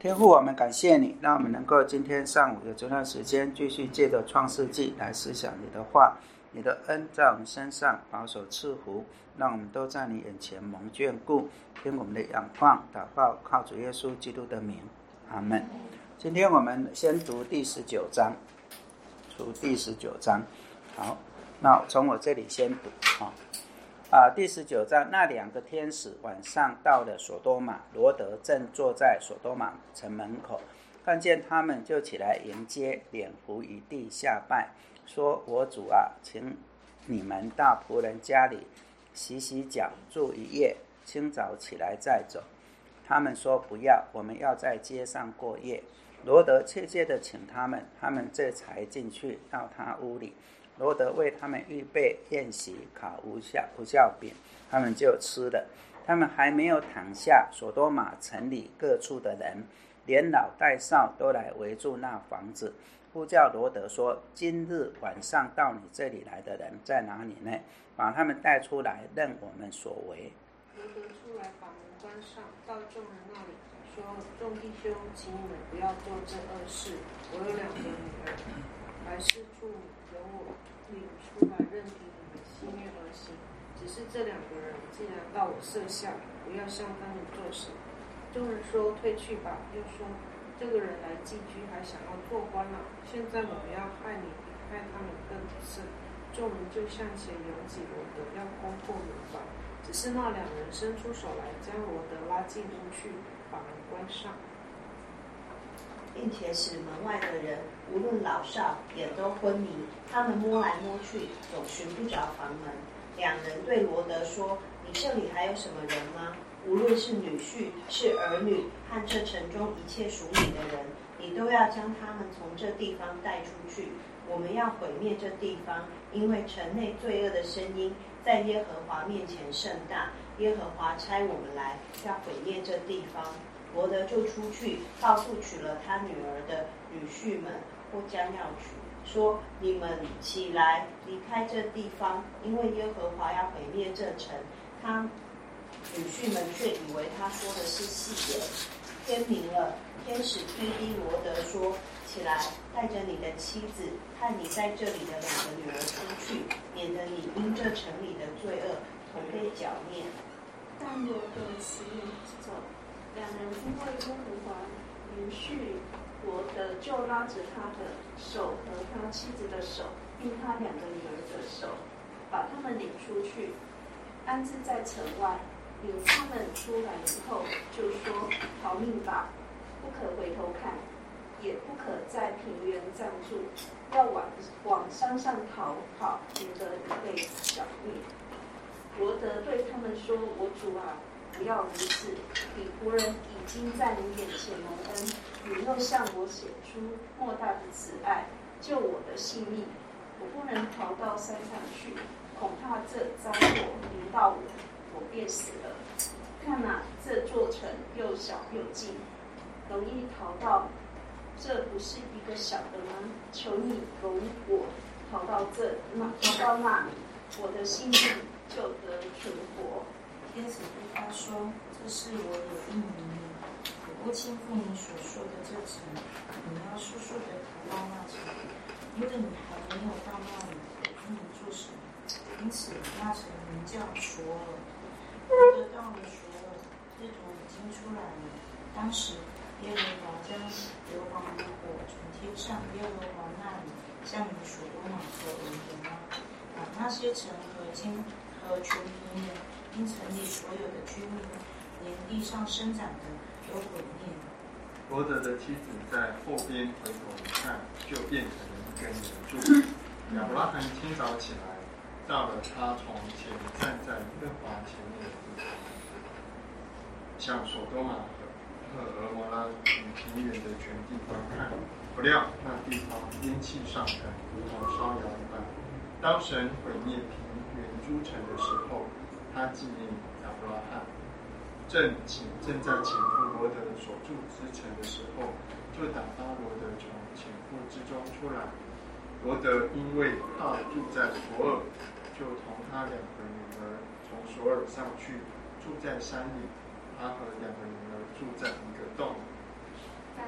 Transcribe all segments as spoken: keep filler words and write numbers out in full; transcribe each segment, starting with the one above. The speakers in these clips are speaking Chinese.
天父，我们感谢你，让我们能够今天上午有这段时间继续借着创世纪来思想你的话，你的恩在我们身上保守赐福，让我们都在你眼前蒙眷顾。听我们的仰望祷告，靠主耶稣基督的名，阿们。今天我们先读第十九章，读第十九章。好，那从我这里先读啊。啊，第十九章，那两个天使晚上到了所多玛，罗德正坐在所多玛城门口，看见他们就起来迎接，脸伏于地下拜，说：我主啊，请你们到仆人家里洗洗脚，住一夜，清早起来再走。他们说不要，我们要在街上过夜。罗德切切地请他们，他们这才进去到他屋里。罗德为他们预备宴席，烤无酵无酵饼，他们就吃了。他们还没有躺下，所多玛城里各处的人，连老带少都来围住那房子，呼叫罗德说：今日晚上到你这里来的人在哪里呢？把他们带出来，任我们所为。 罗德出来，把门关上，到众人那里说：众弟兄，请你们不要做这恶事。我有两个女儿，来是处由我领出来，任凭你们心愿而行。只是这两个人既然到我舍下，不要向他们做什么。众人说：退去吧。又说：这个人来寄居，还想要做官了。现在我们要害你，比害他们更甚。众人就向前拥挤罗德，要攻破门房。只是那两人伸出手来，将罗德拉进屋去，把门关上， 并且使门外的人无论老少也都昏迷。他们摸来摸去，总寻不着房门。两人对罗德说：你这里还有什么人吗？无论是女婿是儿女，和这城中一切属你的人，你都要将他们从这地方带出去。我们要毁灭这地方，因为城内罪恶的声音在耶和华面前甚大。耶和华差我们来，要毁灭这地方。罗德就出去，告诉娶了他女儿的女婿们，或将要娶，说：你们起来，离开这地方，因为耶和华要毁灭这城。他女婿们却以为他说的是戏言。天明了，天使推逼罗德说：起来，带着你的妻子和你在这里的两个女儿出去，免得你因这城里的罪恶同被剿灭。 但罗德辞言不走。两人因为耶和华允许罗德，就拉着他的手和他妻子的手，并他两个女儿的手，把他们领出去，安置在城外。领他们出来以后，就说：逃命吧，不可回头看，也不可在平原暂住，要往往山上逃跑，免得被剿灭。罗德对他们说：我主啊，不要如此，你仆人已经在你眼前蒙恩，你又向我显出莫大的慈爱，救我的性命。我不能逃到山上去，恐怕这灾祸临到我，我便死了。看哪，这座城又小又近，容易逃到，这不是一个小的吗？求你容我逃到这那，逃到那里，我的性命就得存活。 天使对他说：这是我有应允你，我不轻负你所说的这城，你要速速的逃到那城，因为你还没有到那里，我跟你做什么？因此那城名叫索尔。罗德到了索尔，日头已经出来了。当时耶和华将硫磺与火从天上耶和华那里降于所多玛和俄摩拉，把那些城和京和全平原，因城里所有的居民，连地上生长的都毁灭了。 罗德的妻子在后边回头一看，就变成了一根岩柱。亚伯拉罕清早起来，到了他从前站在耶和华前面的地方，向所多玛和俄摩拉与平原的全地方看，不料那地方烟气上腾，如同烧窑一般。当神毁灭平原诸城的时候，他纪念亚伯拉罕。正请正在前夫罗德所住之城的时候，就打发罗德从前夫之中出来。罗德因为他住在索尔，就同他两个女儿从索尔上去，住在山里。他和两个女儿住在一个洞里。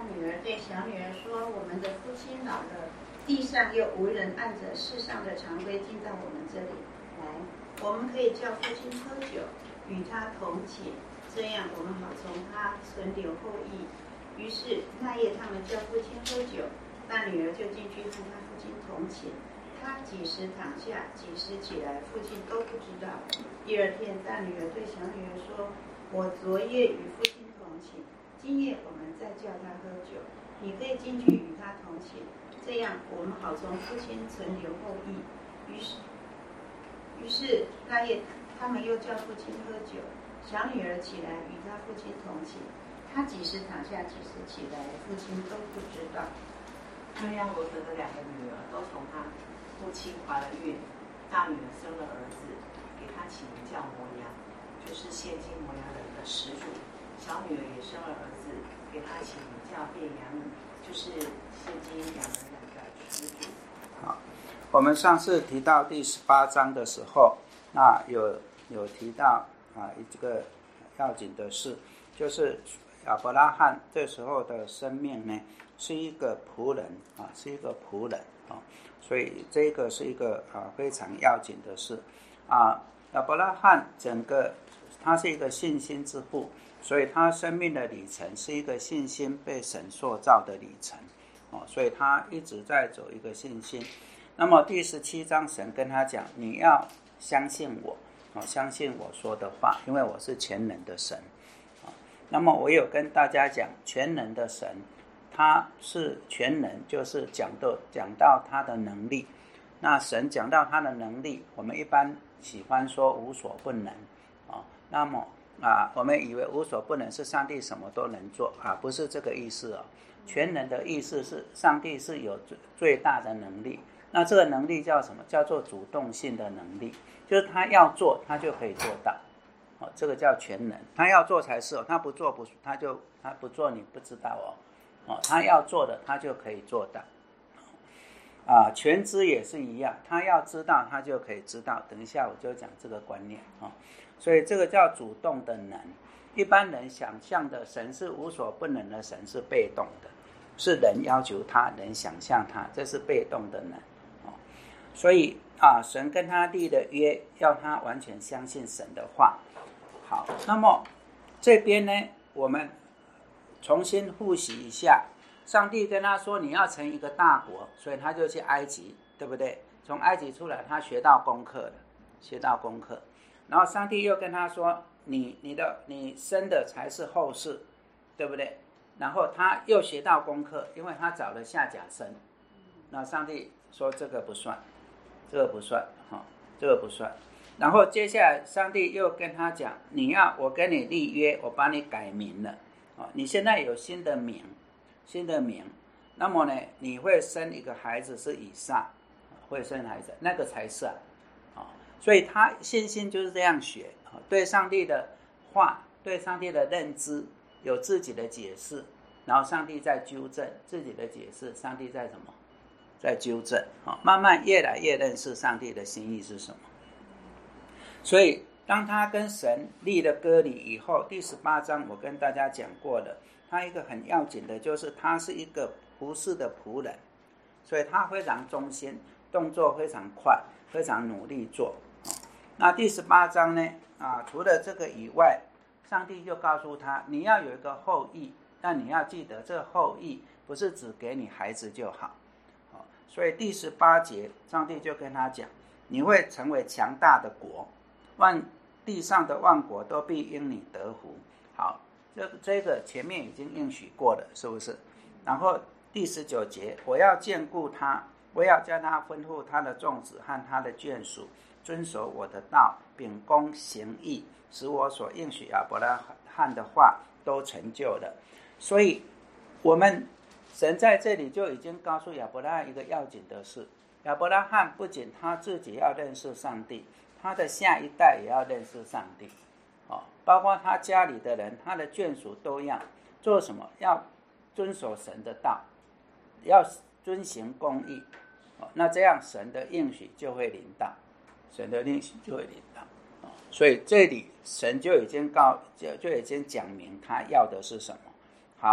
女儿对小女儿说：“我们的父亲老了，地上又无人按着世上的常规进到我们这里来，我们可以叫父亲喝酒，与他同寝，这样我们好从他存留后裔。”于是那夜他们叫父亲喝酒，大女儿就进去和他父亲同寝。他几时躺下，几时起来，父亲都不知道。第二天，大女儿对小女儿说：“我昨夜与父亲同寝，今夜我们再叫他喝酒，你可以进去与他同寝，这样我们好从父亲存留后裔。”于是，于是那夜他们又叫父亲喝酒。小女儿起来与他父亲同寝，他几时躺下，几时起来，父亲都不知道。 那样罗德的两个女儿都从他父亲怀了孕，大女儿生了儿子，给他起名叫摩押，就是现今摩押人的始祖。小女儿也生了儿子，给他起名叫便雅悯，就是现今两人两个始祖。 好，我们上次提到第十八章的时候，那有有提到啊，这个要紧的事，就是亚伯拉罕这时候的生命呢，是一个仆人啊，是一个仆人啊，所以这个是一个啊非常要紧的事啊。亚伯拉罕整个他是一个信心之父，所以他生命的里程是一个信心被神塑造的里程哦，所以他一直在走一个信心。那么第十七章神跟他讲，你要相信我哦，相信我说的话，因为我是全能的神哦。那么我有跟大家讲，全能的神他是全能，就是讲到讲到他的能力。那神讲到他的能力，我们一般喜欢说无所不能啊。那么啊，我们以为无所不能是上帝什么都能做啊，不是这个意思哦。全能的意思是上帝是有最大的能力，那这个能力叫什么？叫做主动性的能力，就是他要做，他就可以做到。哦，这个叫全能，他要做才是哦，他不做不，他就他不做你不知道哦。哦，他要做的，他就可以做到。啊，全知也是一样，他要知道，他就可以知道。等一下我就讲这个观念啊、哦。所以这个叫主动的能。一般人想象的神是无所不能的神是被动的，是人要求他，人想象他，这是被动的能。哦，所以啊，神跟他立的约，要他完全相信神的话。好，那么这边呢，我们重新复习一下，上帝跟他说你要成一个大国，所以他就去埃及，对不对？从埃及出来，他学到功课了，学到功课。然后上帝又跟他说，你你的你生的才是后世，对不对？然后他又学到功课，因为他找了夏甲生。那上帝说这个不算，这个不算，哦，这个不算。然后接下来上帝又跟他讲，你要我跟你立约，我把你改名了。哦，你现在有新的名，新的名，那么呢，你会生一个孩子是以撒，会生孩子，那个才是啊，哦，所以他信心就是这样学，哦，对上帝的话，对上帝的认知有自己的解释，然后上帝在纠正自己的解释，上帝在什么，在纠正，哦，慢慢越来越认识上帝的心意是什么。所以当他跟神立了割礼以后，第十八章我跟大家讲过了，他一个很要紧的就是他是一个服侍的仆人，所以他非常忠心，动作非常快，非常努力做。那第十八章呢，啊，除了这个以外，上帝就告诉他，你要有一个后裔，但你要记得这个后裔不是只给你孩子就好。所以第十八节上帝就跟他讲，你会成为强大的国，万地上的万国都必因你得福。好，这这个前面已经应许过了，是不是？然后第十九节，我要眷顾他，我要叫他吩咐他的众子和他的眷属遵守我的道，秉公行义，使我所应许亚伯拉罕的话都成就了。所以我们神在这里就已经告诉亚伯拉罕一个要紧的事，亚伯拉罕不仅他自己要认识上帝，他的下一代也要认识上帝，哦，包括他家里的人，他的眷属都要做什么？要遵守神的道，要遵行公义，哦，那这样神的应许就会临到，神的应许就会临到，哦，所以这里神就已经告就就已经讲明他要的是什么。好，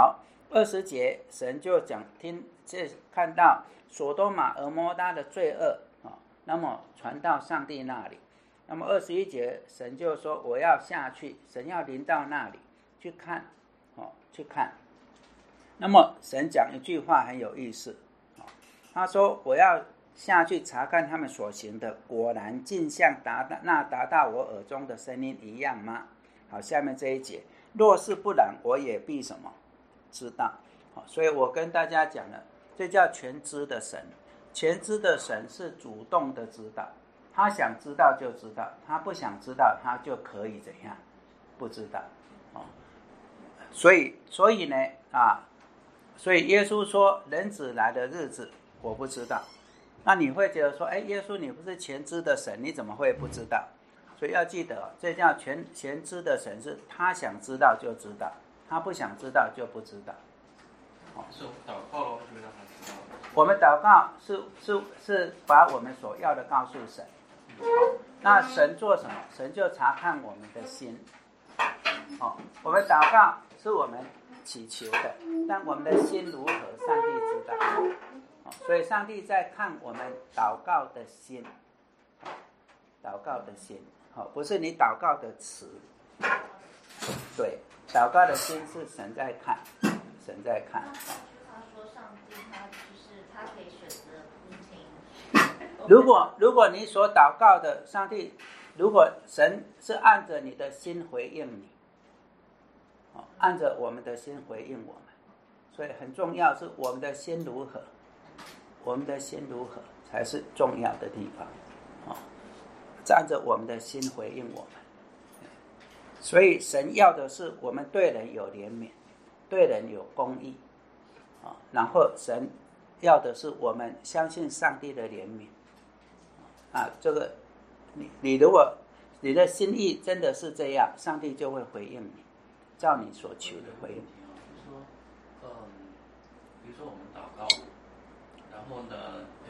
二十节神就讲听这看到所多玛俄摩拉的罪恶、哦、那么传到上帝那里。那么二十一节神就说我要下去，神要临到那里去看、哦、去看。那么神讲一句话很有意思、哦、他说我要下去查看他们所行的，果然竟像达那达到我耳中的声音一样吗？好，下面这一节，若是不然，我也必什么知道。好，所以我跟大家讲了，这叫全知的神。全知的神是主动的知道，他想知道就知道，他不想知道他就可以怎样不知道。哦，所以所以呢啊，所以耶稣说人子来的日子我不知道。那你会觉得说，哎，耶稣你不是全知的神，你怎么会不知道？所以要记得，这叫全全知的神，是他想知道就知道，他不想知道就不知道。 哦，是祷告咯，就让他知道。 我们祷告是是是把我们所要的告诉神。好，那神做什么？神就查看我们的心。哦，我们祷告是我们祈求的，但我们的心如何，上帝知道。所以上帝在看我们祷告的心，祷告的心，不是你祷告的词。对，祷告的心是神在看，神在看。 他说上帝他就是他可以选择不听。 如果如果你所祷告的上帝，如果神是按着你的心回应你，按着我们的心回应我们，所以很重要是我们的心如何。我们的心如何才是重要的地方、哦、按着我们的心回应我们。所以神要的是我们对人有怜悯，对人有公义、哦、然后神要的是我们相信上帝的怜悯、哦、啊，这个 你, 你如果你的心意真的是这样，上帝就会回应你，照你所求的回应。 就是说嗯，比如说我们祷告，然后呢，呃，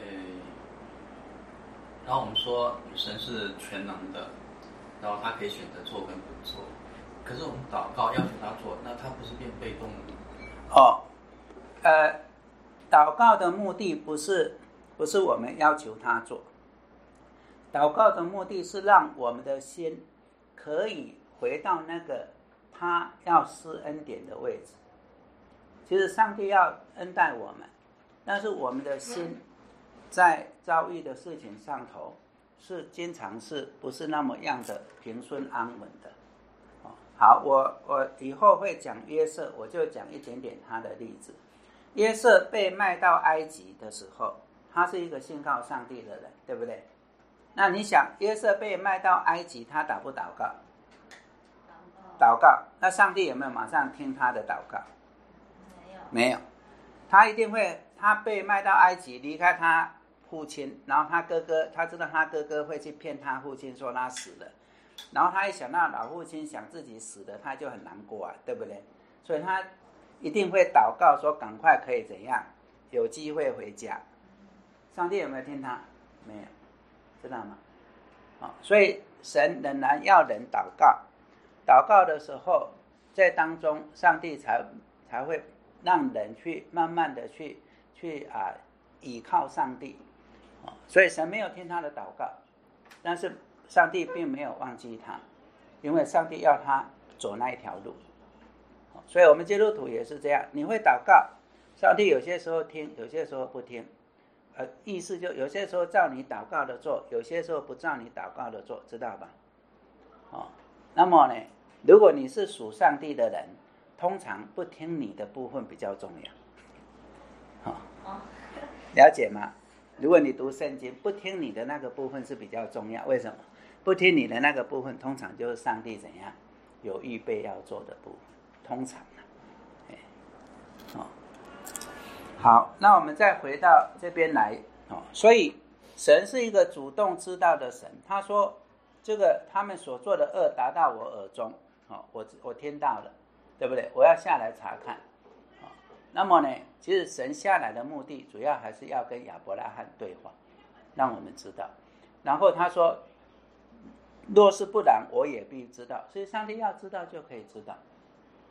然后我们说神是全能的，然后他可以选择做跟不做。可是我们祷告要求他做，那他不是变被动了吗？ 哦，呃，祷告的目的不是不是我们要求他做，祷告的目的是让我们的心可以回到那个他要施恩典的位置。其实上帝要恩待我们。但是我们的心在遭遇的事情上头是经常是不是那么样的平顺安稳的。好，我我以后会讲约瑟，我就讲一点点他的例子。约瑟被卖到埃及的时候，他是一个信靠上帝的人，对不对？那你想约瑟被卖到埃及，他祷不祷告？祷告。那上帝有没有马上听他的祷告？ 没有。 没有。他一定会，他被卖到埃及，离开他父亲，然后他哥哥，他知道他哥哥会去骗他父亲说他死了，然后他一想到老父亲想自己死了，他就很难过啊，对不对？所以他一定会祷告说赶快可以怎样，有机会回家。上帝有没有听他？没有，知道吗？哦，所以神仍然要人祷告，祷告的时候，在当中上帝才才会让人去慢慢的去去啊倚靠上帝、哦、所以神没有听他的祷告，但是上帝并没有忘记他，因为上帝要他走那一条路、哦、所以我们基督徒也是这样，你会祷告，上帝有些时候听，有些时候不听，呃，意思就有些时候照你祷告的做，有些时候不照你祷告的做，知道吧？哦，那么呢，如果你是属上帝的人，通常不听你的部分比较重要、哦哦、了解吗？如果你读圣经，不听你的那个部分是比较重要，为什么？不听你的那个部分，通常就是上帝怎样有预备要做的部分，通常、哦、好，那我们再回到这边来、哦、所以神是一个主动知道的神，他说这个他们所做的恶达到我耳中、哦、我, 我听到了，对不对？我要下来查看、哦、那么呢，其实神下来的目的主要还是要跟亚伯拉罕对话，让我们知道。然后他说若是不然，我也必知道。所以上帝要知道就可以知道、哦、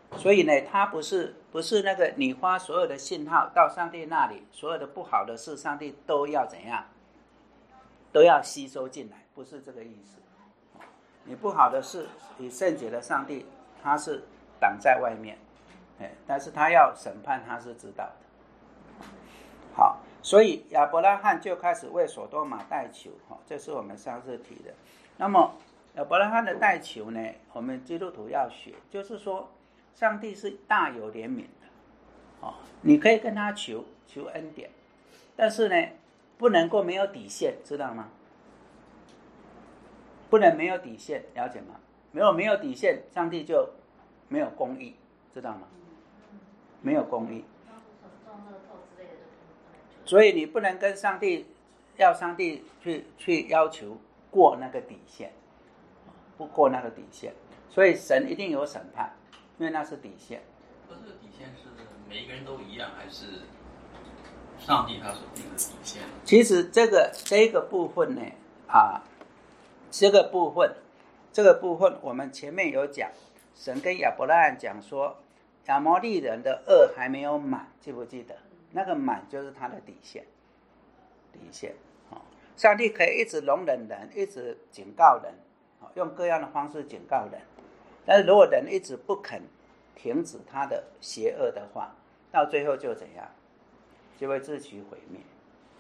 所以呢，它不是不是那个你发所有的信号到上帝那里，所有的不好的事，上帝都要怎样，都要吸收进来，不是这个意思。你不好的事，你圣洁的上帝他是挡在外面，但是他要审判，他是知道的。好，所以亚伯拉罕就开始为所多玛代求，这是我们上次提的。那么亚伯拉罕的代求呢，我们基督徒要学，就是说上帝是大有怜悯的，你可以跟他求求恩典，但是呢不能够没有底线，知道吗？不能没有底线，了解吗？没有没有底线，上帝就没有公义，知道吗？没有公义，所以你不能跟上帝要上帝去去要求过那个底线，不过那个底线，所以神一定有审判，因为那是底线。 这个底线是每一个人都一样，还是上帝他所定的底线？ 其实这个这个部分呢，啊。这个部分这个部分我们前面有讲，神跟亚伯拉罕讲说亚摩利人的恶还没有满，记不记得？那个满就是他的底线，底线、哦、上帝可以一直容忍人，一直警告人、哦、用各样的方式警告人，但是如果人一直不肯停止他的邪恶的话，到最后就怎样，就会自取毁灭。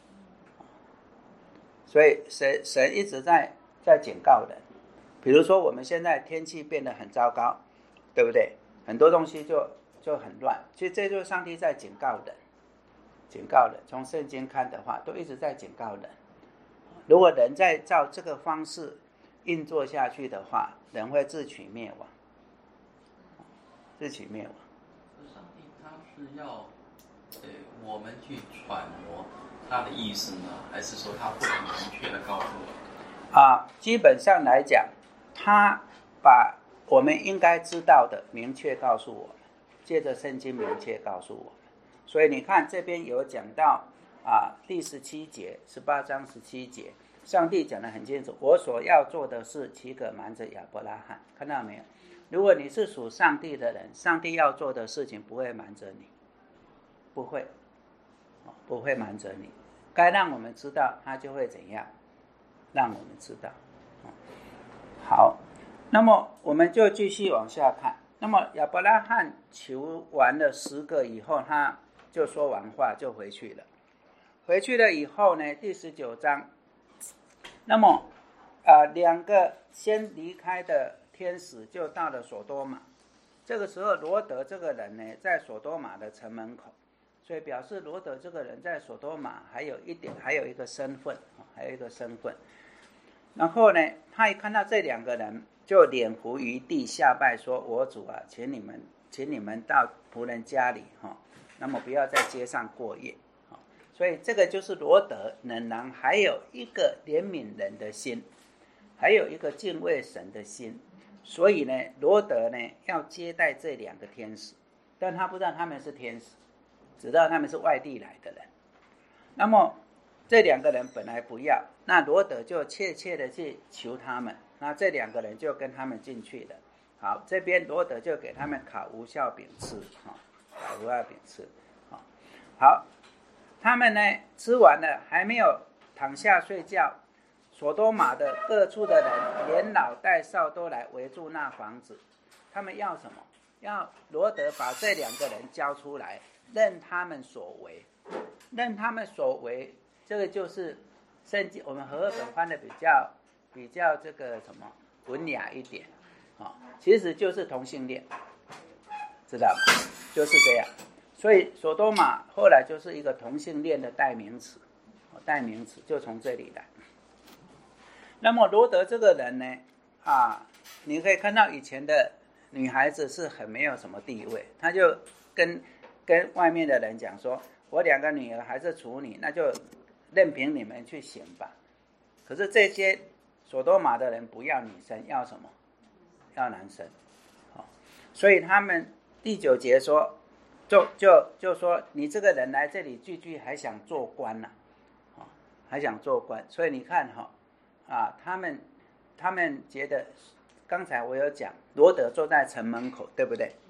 所以神神一直在在警告人，比如说我们现在天气变得很糟糕，对不对？很多东西就就很乱，其实这就是上帝在警告人，警告人。从圣经看的话，都一直在警告人。如果人再照这个方式运作下去的话，人会自取灭亡，自取灭亡。 上帝他是要呃我们去揣摩他的意思呢，还是说他会很明确的告诉我们？ 啊，基本上来讲，他把我们应该知道的明确告诉我们，借着圣经明确告诉我们。所以你看这边有讲到啊，第十七节，十八章十七节，上帝讲得很清楚，我所要做的事岂可瞒着亚伯拉罕？看到没有？如果你是属上帝的人，上帝要做的事情不会瞒着你，不会，不会瞒着你。该让我们知道，他就会怎样？让我们知道。好，那么我们就继续往下看。那么亚伯拉罕求完了十个以后，他就说完话就回去了。回去了以后呢，第十九章，那么呃两个先离开的天使就到了所多玛。这个时候罗德这个人呢，在所多玛的城门口，所以表示罗德这个人在所多玛还有一点，还有一个身份，还有一个身份。然后呢，他一看到这两个人，就脸伏于地下拜，说：“我主啊，请你们，请你们到仆人家里哈，那么不要在街上过夜。”所以这个就是罗德仍然还有一个怜悯人的心，还有一个敬畏神的心。所以呢，罗德呢要接待这两个天使，但他不知道他们是天使，只知道他们是外地来的人。那么这两个人本来不要，那罗德就切切的去求他们，那这两个人就跟他们进去了。好，这边罗德就给他们烤无酵饼吃，烤无酵饼吃。好，他们呢吃完了，还没有躺下睡觉，所多玛的各处的人连老带少都来围住那房子。他们要什么？要罗德把这两个人交出来，任他们所为，任他们所为。这个就是圣经，我们和合本翻的比较比较这个什么文雅一点、哦、其实就是同性恋，知道吗？就是这样。所以所多玛后来就是一个同性恋的代名词，代名词就从这里来。那么罗德这个人呢，啊，你可以看到以前的女孩子是很没有什么地位，他就跟跟外面的人讲说，我两个女儿还是处女，那就任凭你们去行吧。可是这些所多玛的人不要女生，要什么？要男生。哦、所以他们第九节说，就就就说你这个人来这里聚聚，还想做官呢、啊哦？还想做官。所以你看哈、哦，啊，他们他们觉得，刚才我有讲，罗德坐在城门口，对不对？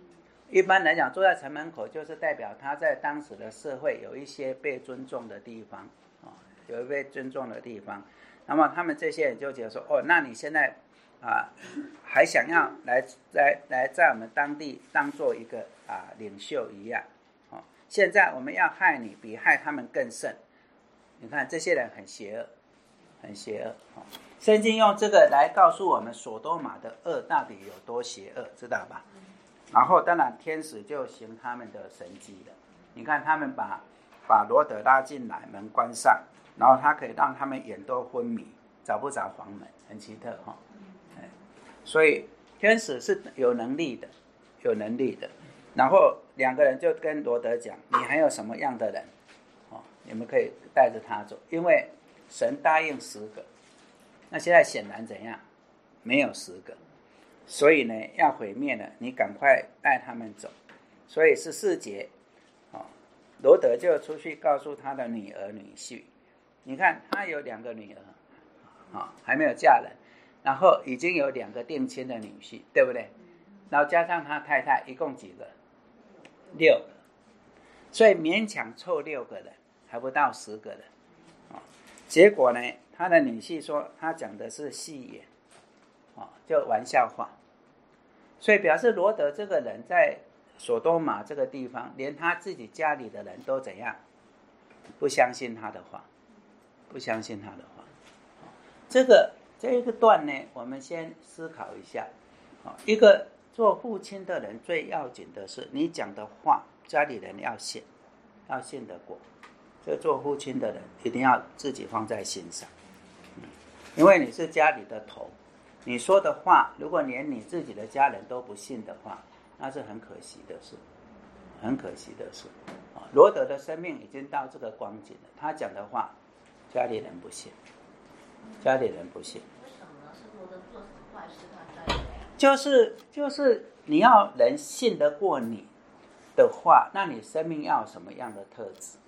一般来讲，坐在城门口就是代表他在当时的社会有一些被尊重的地方，哦，有被尊重的地方。那么他们这些人就觉得说，哦，那你现在啊还想要来来来在我们当地当做一个啊领袖一样，哦，现在我们要害你，比害他们更甚。你看这些人很邪恶，很邪恶。哦，圣经用这个来告诉我们所多玛的恶到底有多邪恶，知道吧？然后当然天使就行他们的神迹了。你看他们把把罗得拉进来，门关上，然后他可以让他们眼都昏迷，找不着房门，很奇特哈。所以天使是有能力的，有能力的。然后两个人就跟罗得讲，你还有什么样的人，哦，你们可以带着他走，因为神答应十个，那现在显然怎样，没有十个，所以呢要毁灭了，你赶快带他们走。所以十四节，哦，罗得就出去告诉他的女儿女婿，你看他有两个女儿，哦，还没有嫁人，然后已经有两个定亲的女婿，对不对？然后加上他太太，一共几个？六个，所以勉强凑六个人，还不到十个人。哦，结果呢，他的女婿说他讲的是戏言，哦，就玩笑话。所以表示罗得这个人在所多玛这个地方，连他自己家里的人都怎样？不相信他的话，不相信他的话。这个这一个段呢，我们先思考一下。一个做父亲的人最要紧的是，你讲的话，家里人要信，要信得过。这个做父亲的人一定要自己放在心上，因为你是家里的头，你说的话，如果连你自己的家人都不信的话，那是很可惜的事，很可惜的事。罗得的生命已经到这个光景了，他讲的话，家里人不信，家里人不信。 为什么呢？是罗得做什么坏事他在？ 就是就是你要人信得过你的话，那你生命要有什么样的特质？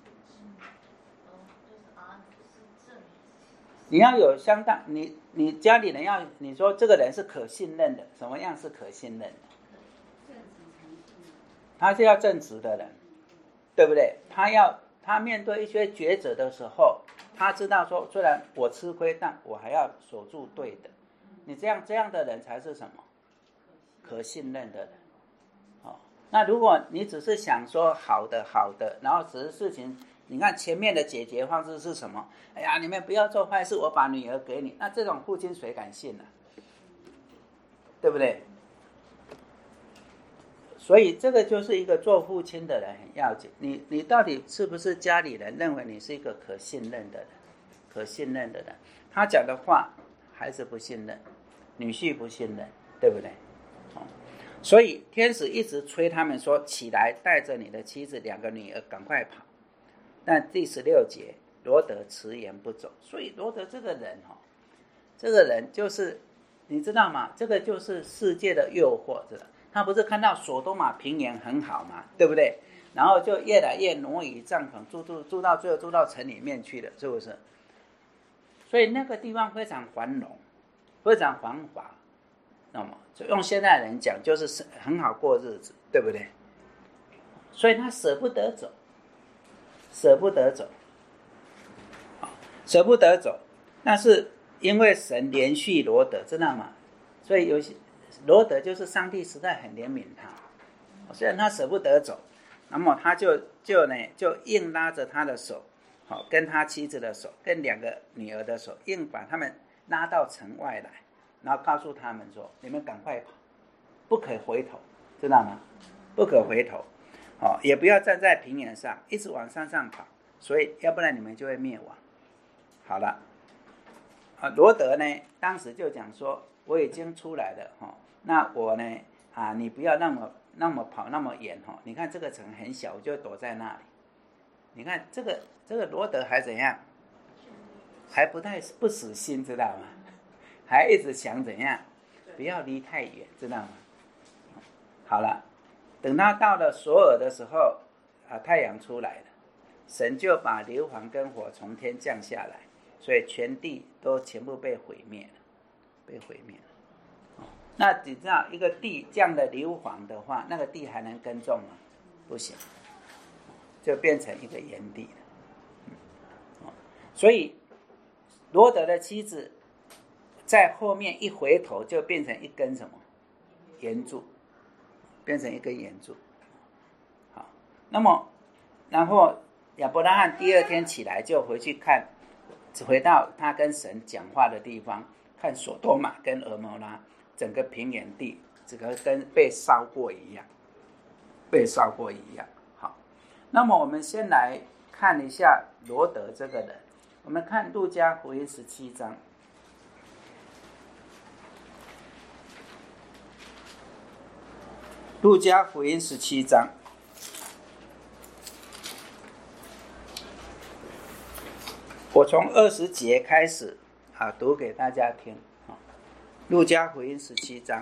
你要有相当，你你家里人要你说这个人是可信任的，什么样是可信任的？他是要正直的人，对不对？他要他面对一些抉择的时候，他知道说，虽然我吃亏，但我还要守住对的。你这样这样的人才是什么？可信任的人。哦，那如果你只是想说好的好的，然后只是事情，你看前面的解决方式是什么？哎呀，你们不要做坏事，我把女儿给你。那这种父亲谁敢信呢？对不对？所以这个就是一个做父亲的人很要紧。你你到底是不是家里人认为你是一个可信任的人？可信任的人，他讲的话还是不信任，女婿不信任，对不对？哦，所以天使一直催他们说，起来，带着你的妻子两个女儿赶快跑。但第十六节，罗得迟延不走。所以罗得这个人哦，这个人就是你知道吗？这个就是世界的诱惑，知道？他不是看到所多玛平原很好嘛，对不对？然后就越来越挪移帐篷，住住住到最后住到城里面去了，是不是？所以那个地方非常繁荣，非常繁华。那么就用现在人讲，就是很好过日子，对不对？所以他舍不得走，舍不得走，舍不得走。那是因为神连续罗得，知道吗？所以有些罗得就是上帝实在很怜悯他，虽然他舍不得走，那么他就就呢就硬拉着他的手，好，跟他妻子的手，跟两个女儿的手，硬把他们拉到城外来，然后告诉他们说：你们赶快跑，不可回头，知道吗？不可回头，哦，也不要站在平原上，一直往山上跑，所以要不然你们就会灭亡。好了，啊，罗得呢，当时就讲说：我已经出来了，哈，那我呢，啊，你不要那么那么跑那么远，哈，你看这个城很小，我就躲在那里。你看这个这个罗得还怎样？还不太不死心，知道吗？还一直想怎样，不要离太远，知道吗？好了，等他到了索尔的时候，啊，太阳出来了，神就把硫磺跟火从天降下来，所以全地都全部被毁灭了，被毁灭了。 那你知道一个地这样的硫磺的话，那个地还能耕种吗？不行，就变成一个盐地了。嗯、所以罗德的妻子在后面一回头，就变成一根什么岩柱，变成一根岩柱。好，那么然后亚伯拉罕第二天起来就回去看，回到他跟神讲话的地方，看索多玛跟蛾摩拉整个平原地，这个跟被烧过一样，被烧过一样。好，那么我们先来看一下罗德这个人。我们看路加福音十七章，路加福音十七章，我从二十节开始啊读给大家听。路加福音十七章，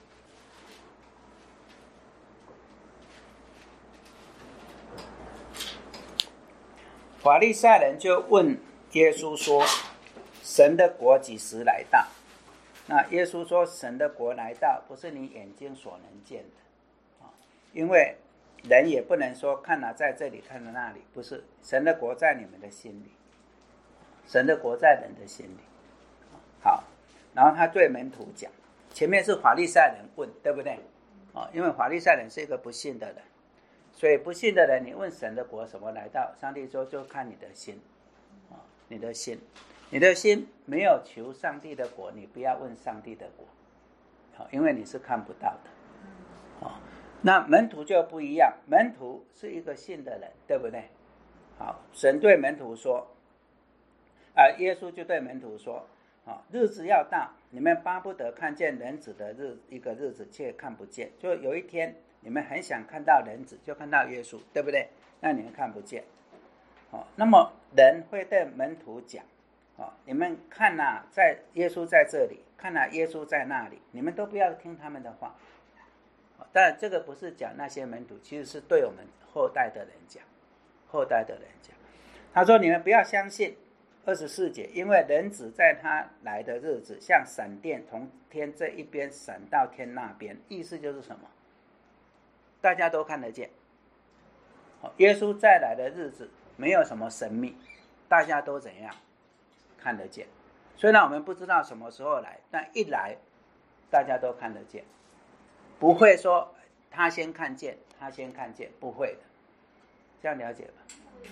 法利赛人就问耶稣说：“神的国几时来到？”那耶稣说：“神的国来到，不是你眼睛所能见的，因为人也不能说看了在这里，看了那里，不是。神的国在你们的心里，神的国在人的心里。”好，然后他对门徒讲，前面是法利赛人问，对不对？因为法利赛人是一个不信的人，所以不信的人，你问神的国什么来到，上帝说就看你的心，你的心，你的心没有求上帝的国，你不要问上帝的国，因为你是看不到的。那门徒就不一样，门徒是一个信的人，对不对？好，神对门徒说，啊，耶稣就对门徒说，啊，日子要到，你们巴不得看见人子的日一个日子，却看不见。就有一天，你们很想看到人子，就看到耶稣，对不对？那你们看不见。哦，那么人会对门徒讲，哦，你们看啊，在耶稣在这里，看啊，耶稣在那里，你们都不要听他们的话。哦，当然，这个不是讲那些门徒，其实是对我们后代的人讲，后代的人讲。他说：“你们不要相信。”二十四节，因为人子在他来的日子，像闪电从天这一边闪到天那边，意思就是什么？大家都看得见。耶稣再来的日子没有什么神秘，大家都怎样看得见。虽然我们不知道什么时候来，但一来大家都看得见，不会说他先看见他先看见，不会的。这样了解吧？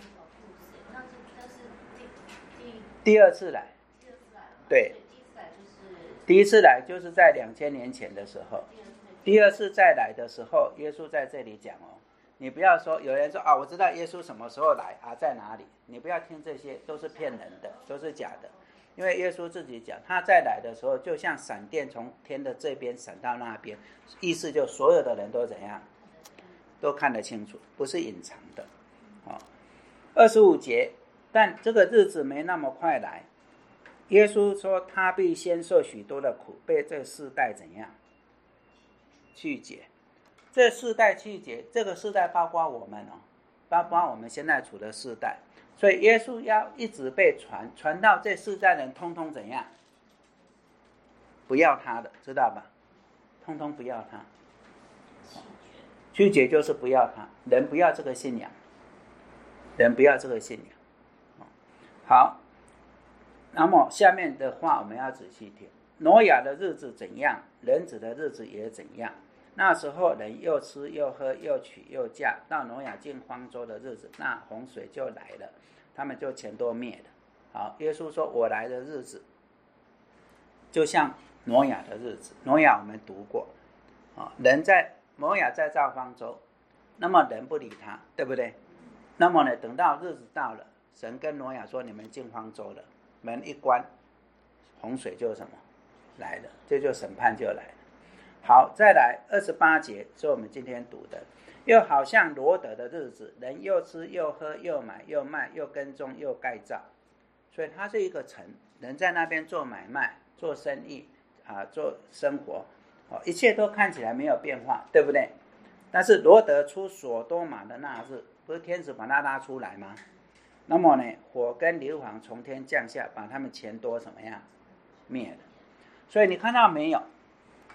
第二次来，对，第一次来就是在两千年前的时候，第二次再来的时候，耶稣在这里讲哦，你不要说有人说啊，我知道耶稣什么时候来啊，在哪里？你不要听这些，都是骗人的，都是假的。因为耶稣自己讲，他再来的时候，就像闪电从天的这边闪到那边，意思就所有的人都怎样，都看得清楚，不是隐藏的。好，二十五节。但这个日子没那么快来，耶稣说他必先受许多的苦，被这世代怎样去解。这世代去解，这个世代包括我们哦，包括我们现在处的世代，所以耶稣要一直被传，传到这世代人通通怎样不要他的，知道吧？通通不要他。去解就是不要他，人不要这个信仰，人不要这个信仰。好，那么下面的话我们要仔细听。挪亚的日子怎样，人子的日子也怎样。那时候人又吃又喝又娶又嫁，到挪亚进方舟的日子，那洪水就来了，他们就全都灭了。好，耶稣说我来的日子就像挪亚的日子。挪亚我们读过，人在挪亚在造方舟，那么人不理他，对不对？那么呢，等到日子到了，神跟挪亚说你们进方舟了，门一关，洪水就什么来了，这就审判就来了。好，再来二十八节是我们今天读的，又好像罗得的日子，人又吃又喝又买又卖又耕种又盖造，所以它是一个城，人在那边做买卖做生意啊，做生活，哦，一切都看起来没有变化，对不对？但是罗得出所多玛的那日，不是天使把他拉出来吗？那么呢，火跟硫磺从天降下，把他们全都什么样灭了。所以你看到没有，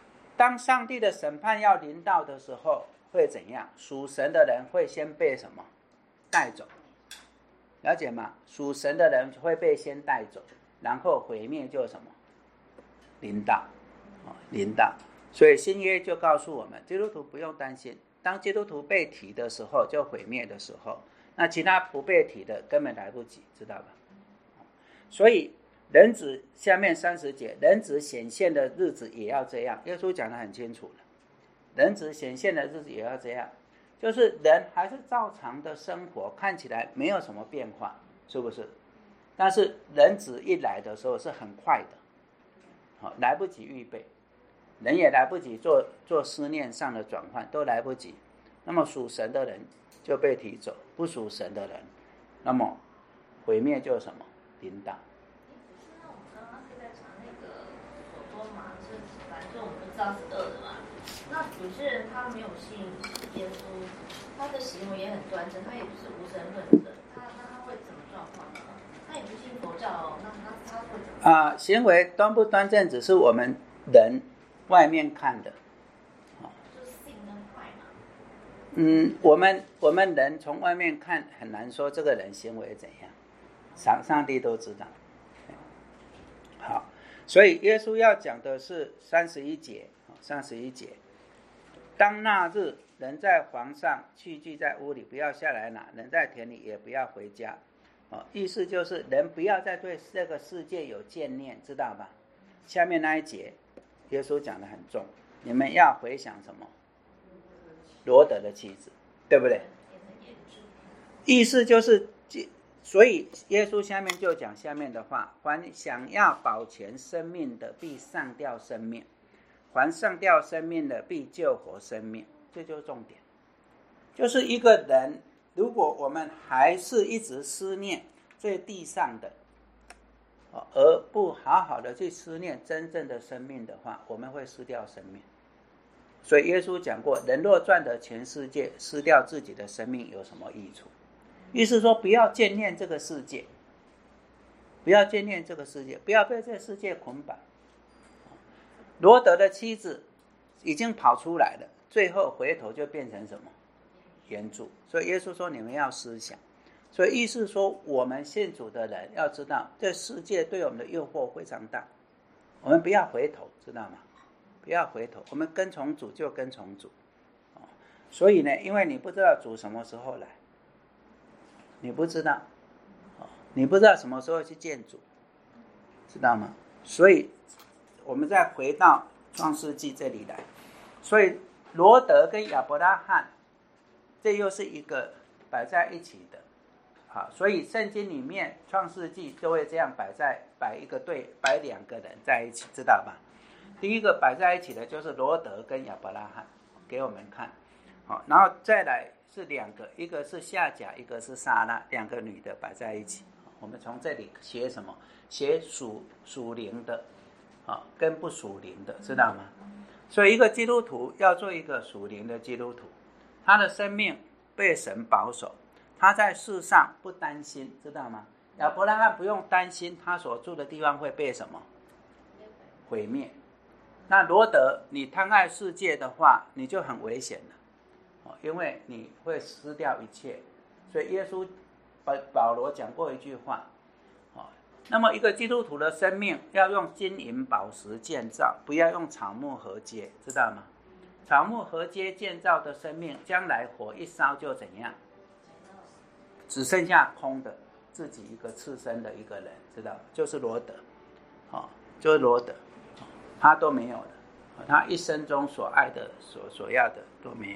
当上帝的审判要临到的时候会怎样？属神的人会先被什么带走？了解吗？属神的人会被先带走，然后毁灭就什么临到、哦、临到。所以新约就告诉我们，基督徒不用担心，当基督徒被提的时候，就毁灭的时候，那其他不被提的根本来不及，知道吧？所以人子下面三十节，人子显现的日子也要这样，耶稣讲得很清楚了，人子显现的日子也要这样，就是人还是照常的生活，看起来没有什么变化，是不是？但是人子一来的时候是很快的，好，来不及预备，人也来不及做做思念上的转换，都来不及。那么属神的人就被提走，不属神的人，那么毁灭就什么临到。 那我们刚刚是在讲那个所多玛，是反正我们都知道是恶的嘛。那有些人他没有信耶稣，他的行为也很端正，他也不是无神论者，他那他会怎么状况呢？他也不信佛教哦，那他他会怎么？ 啊、呃，行为端不端正，只是我们人外面看的， 就是信跟坏嘛。 嗯，我们我们人从外面看很难说这个人行为怎样，上上帝都知道。好，所以耶稣要讲的是三十一节，三十一节，当那日人在房上，器具在屋里，不要下来拿；人在田里，也不要回家。哦，意思就是人不要再对这个世界有眷念，知道吧？下面那一节，耶稣讲得很重，你们要回想什么？罗得的妻子，对不对？意思就是，所以耶稣下面就讲下面的话：凡想要保全生命的，必上吊生命；凡上吊生命的，必救活生命。这就是重点。就是一个人，如果我们还是一直思念这地上的，而不好好的去思念真正的生命的话，我们会失掉生命。所以耶稣讲过，人若赚得全世界，失掉自己的生命有什么益处？意思说不要眷恋这个世界，不要眷恋这个世界，不要被这个世界捆绑。罗得的妻子已经跑出来了，最后回头就变成什么？援助。所以耶稣说你们要思想，所以意思说我们信主的人要知道，这世界对我们的诱惑非常大，我们不要回头，知道吗？不要回头，我们跟从主就跟从主。所以呢，因为你不知道主什么时候来，你不知道，你不知道什么时候去见主，知道吗？所以我们再回到创世纪这里来，所以罗得跟亚伯拉罕，这又是一个摆在一起的。好，所以圣经里面创世纪就会这样摆在摆一个对摆两个人在一起，知道吧？第一个摆在一起的就是罗得跟亚伯拉罕，给我们看。好，然后再来是两个，一个是夏甲，一个是撒拉，两个女的摆在一起。我们从这里学什么？学属属灵的，啊，跟不属灵的，知道吗？所以一个基督徒要做一个属灵的基督徒，他的生命被神保守，他在世上不担心，知道吗？亚伯拉罕不用担心他所住的地方会被什么毁灭。那罗得，你贪爱世界的话，你就很危险了，因为你会失掉一切。所以耶稣保罗讲过一句话，那么一个基督徒的生命要用金银宝石建造，不要用草木禾秸，知道吗？草木禾秸建造的生命，将来火一烧就怎样？只剩下空的，自己一个赤身的一个人，知道吗？就是罗得，哦，就是罗得，他都没有了，他一生中所爱的、所所要的都没有。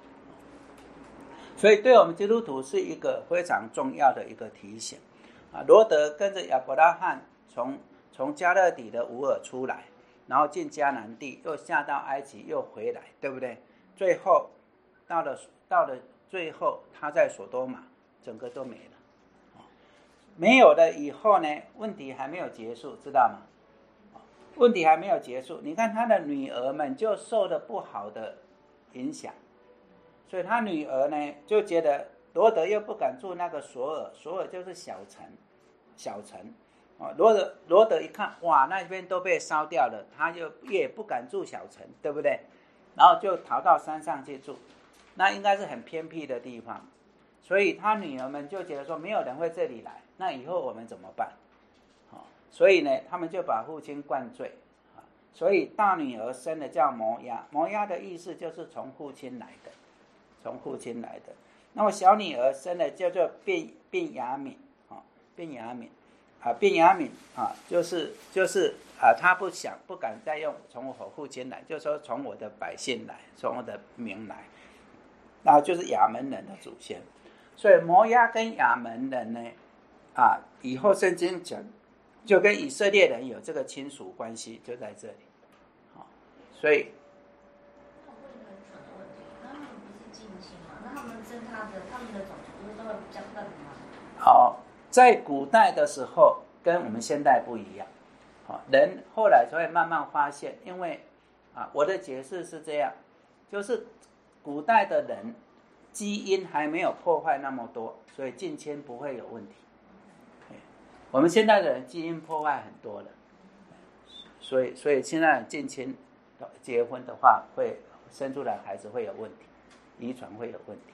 所以对我们基督徒是一个非常重要的一个提醒啊！罗得跟着亚伯拉罕从从加勒底的乌尔出来，然后进迦南地，又下到埃及，又回来，对不对？最后到了到了最后，他在所多玛，整个都没了。没有了以后呢，问题还没有结束，知道吗？问题还没有结束，你看他的女儿们就受了不好的影响。所以他女儿呢就觉得罗得又不敢住那个索尔，索尔就是小城，小城， 哦，罗德罗德一看，哇，那边都被烧掉了，他就也不敢住小城，对不对？然后就逃到山上去住，那应该是很偏僻的地方，所以他女儿们就觉得说，没有人会这里来，那以后我们怎么办？哦，所以呢，他们就把父亲灌醉，啊，所以大女儿生的叫摩押，摩押的意思就是从父亲来的，从父亲来的。那么小女儿生的叫做便便雅悯，啊，便雅悯。啊，便雅悯啊，就是就是啊，他不想不敢再用从我父亲来，就说从我的百姓来，从我的民来，然后就是亚门人的祖先。所以摩押跟亚门人呢，啊，以后圣经讲就跟以色列人有这个亲属关系，就在这里。好，所以那我问一个很蠢的问题，那他们不是近亲吗？那他们生他的他们的种族不是都会比较笨吗？ 好。在古代的时候跟我们现代不一样，人后来才会慢慢发现，因为啊，我的解释是这样，就是古代的人基因还没有破坏那么多，所以近亲不会有问题。我们现在的人基因破坏很多了，所以所以现在近亲结婚的话，会生出来孩子会有问题，遗传会有问题。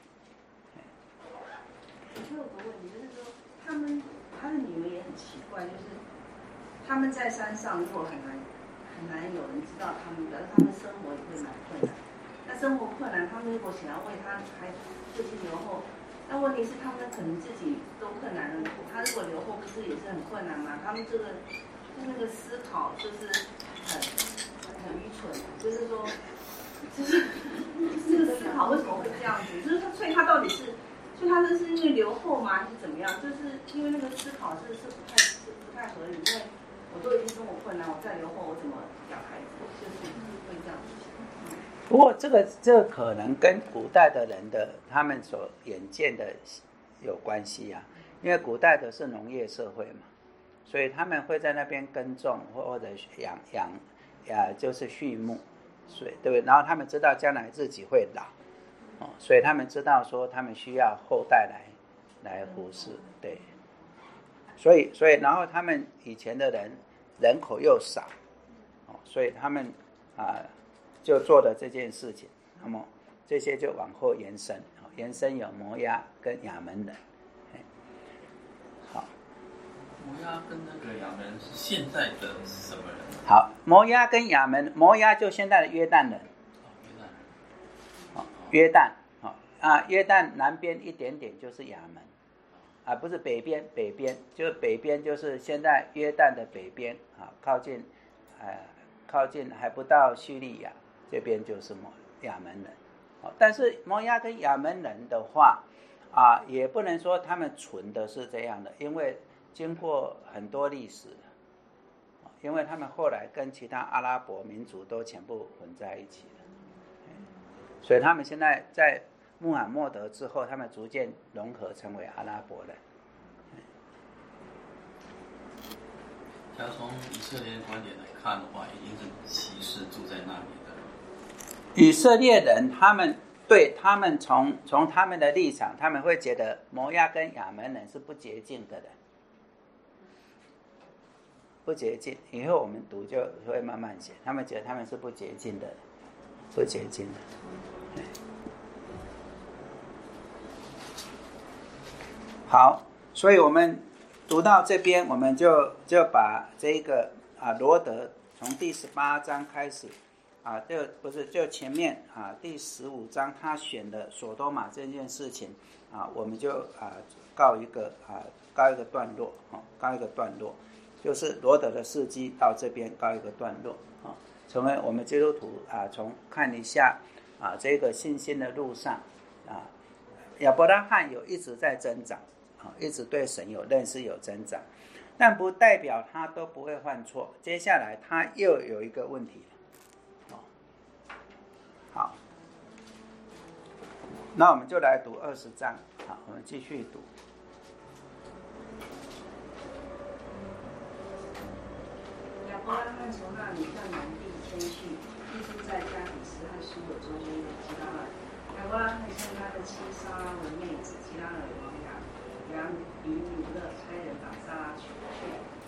我有个问题，就是说他们他的女儿也很奇怪，就是他们在山上如果很难很难有人知道他们的，他们生活也会蛮困难。那生活困难，他们如果想要为他孩子父亲留后，那问题是他们可能自己都困难了，他如果留后不是也是很困难吗？他们这个就那个思考就是很很愚蠢，就是说就是这个思考为什么会这样子？就是他所以他到底是。所以他这是因为留后吗，还是怎么样？就是因为那个思考是是不太是不太合理，因为我都已经生活困难，我再留后我怎么养孩子？就是会这样子。 不过这个这个可能跟古代的人的他们所眼见的有关系啊，因为古代的是农业社会嘛，所以他们会在那边耕种或者养养呀，就是畜牧，所以对不对？然后他们知道将来自己会老。哦，所以他们知道说他们需要后代来来服侍，对，所以所以然后他们以前的人人口又少，哦，所以他们啊就做了这件事情，那么这些就往后延伸，哦，延伸有摩押跟亚门人，好， 摩押跟那个亚门人是现在的什么人？ 好，摩押跟亚门，摩押就现在的约旦人。约旦，哦啊，约旦南边一点点就是亚门，啊，不是北边，北边就北边就是现在约旦的北边啊，靠近，呃，靠近还不到叙利亚这边就是摩亚门人，哦，但是摩押跟亚门人的话，啊，也不能说他们纯的是这样的，因为经过很多历史，因为他们后来跟其他阿拉伯民族都全部混在一起了。所以他们现在在穆罕默德之后，他们逐渐融合成为阿拉伯人。 假如从以色列的观点来看的话，一定是骑士住在那里的。 以色列人，他们对他们从从他们的立场，他们会觉得摩押跟亚门人是不洁净的人，不洁净。以后我们读就会慢慢写，他们觉得他们是不洁净的人。不洁净的，好，所以我们读到这边，我们就就把这个啊罗德从第十八章开始啊，就不是就前面啊第十五章他选的索多玛这件事情啊，我们就啊告一个啊告一个段落啊，告一个段落，就是罗德的事迹到这边告一个段落啊。成为我们基督徒啊，从看一下啊这个信心的路上啊，亚伯拉罕有一直在增长啊，一直对神有认识有增长，但不代表他都不会犯错。接下来他又有一个问题，好，那我们就来读二十章，好，我们继续读。 亚伯拉罕从那里向南地迁去，居住在加比斯和苏尔中间的基拉尔。亚伯拉罕称他的妻撒拉为妹子，基拉尔王雅雅与米勒差人把撒拉娶去。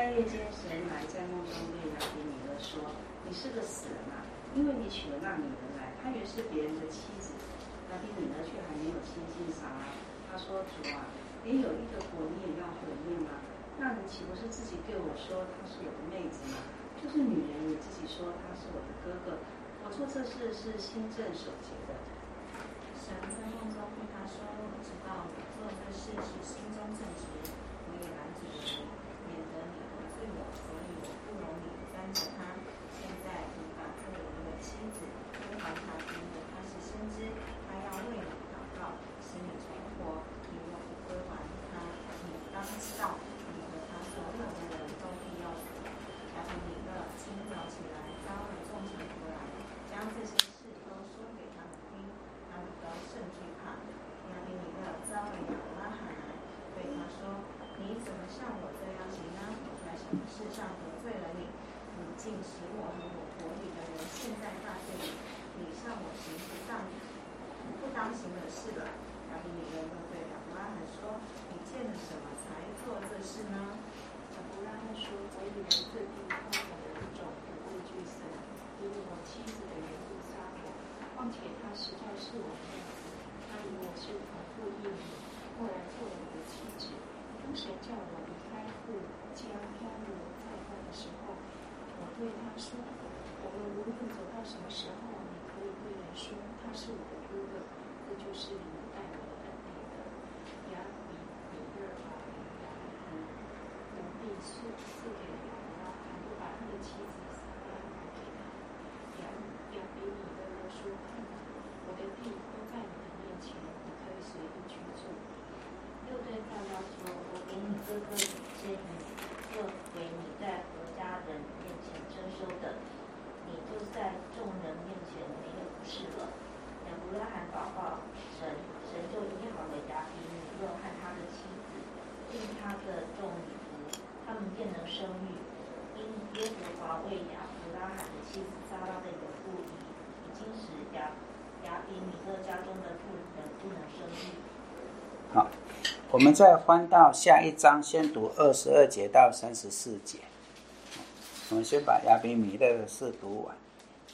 三夜间，神来在梦中对亚比米勒说：“你是个死人啊，因为你娶了那女人来，她原是别人的妻子。”亚比米勒却还没有亲近撒拉。他说：“主啊，连有一个国你也要毁灭吗？那人岂不是自己对我说她是我的妹子吗？就是女人也自己说她是我的哥哥。我做这事是心正守节的。” 神在梦中对他说：“我知道你做这事是心中正直，我也拦阻了你，免得你得罪我，所以我不容你沾着他。现在你把这里的妻子归还他，因为他是先知，他要为你祷告，使你存活。你若不归还他，你当知道，你和他所有的人都必要死。”亚比米勒清早起来，招了众臣仆来，将这些事都说给他们听。他们都甚惧怕。亚比米勒招了亚伯拉罕来，对他说：“你怎么向我这样行呢？我在什么事上得罪了你？你竟使我和我国里的人陷在大罪里。你向我行不当不当行的事了。”亚比米勒又对亚伯拉罕说：“你见了什么才做这事呢？” 亚伯拉罕说：“我以人最必夸口的一种，不畏惧神，因为我妻子的缘故杀我。况且她实在是我的妹子，她与我是同父异母，后来做了我的妻子。当神叫我离开父家家母在外的时候，我对他说：我们无论走到什么时候，你可以对人说他是我的哥哥，这就是你待我的恩典的。亚比米勒把亚比奴婢赐赐给亚伯拉罕，又把他的妻子撒拉拿给他。亚亚比米勒又说：看哪，我的地都在你的面前，你可以随意居住。 又对大家说：“我给你哥哥以些鱼，又给你在何家人面前征收的，你就在众人面前没有不是了。”亚伯拉罕祷告神，神就医好了亚比米勒和他的妻子，并他的众女仆，他们便能生育。因耶和华为亚伯拉罕的妻子撒拉的缘故，已经使亚亚比米勒家中的妇人不能生育。 好，我们再翻到下一章，先读二十二节到三十四节。我们先把亚比米勒的事读完。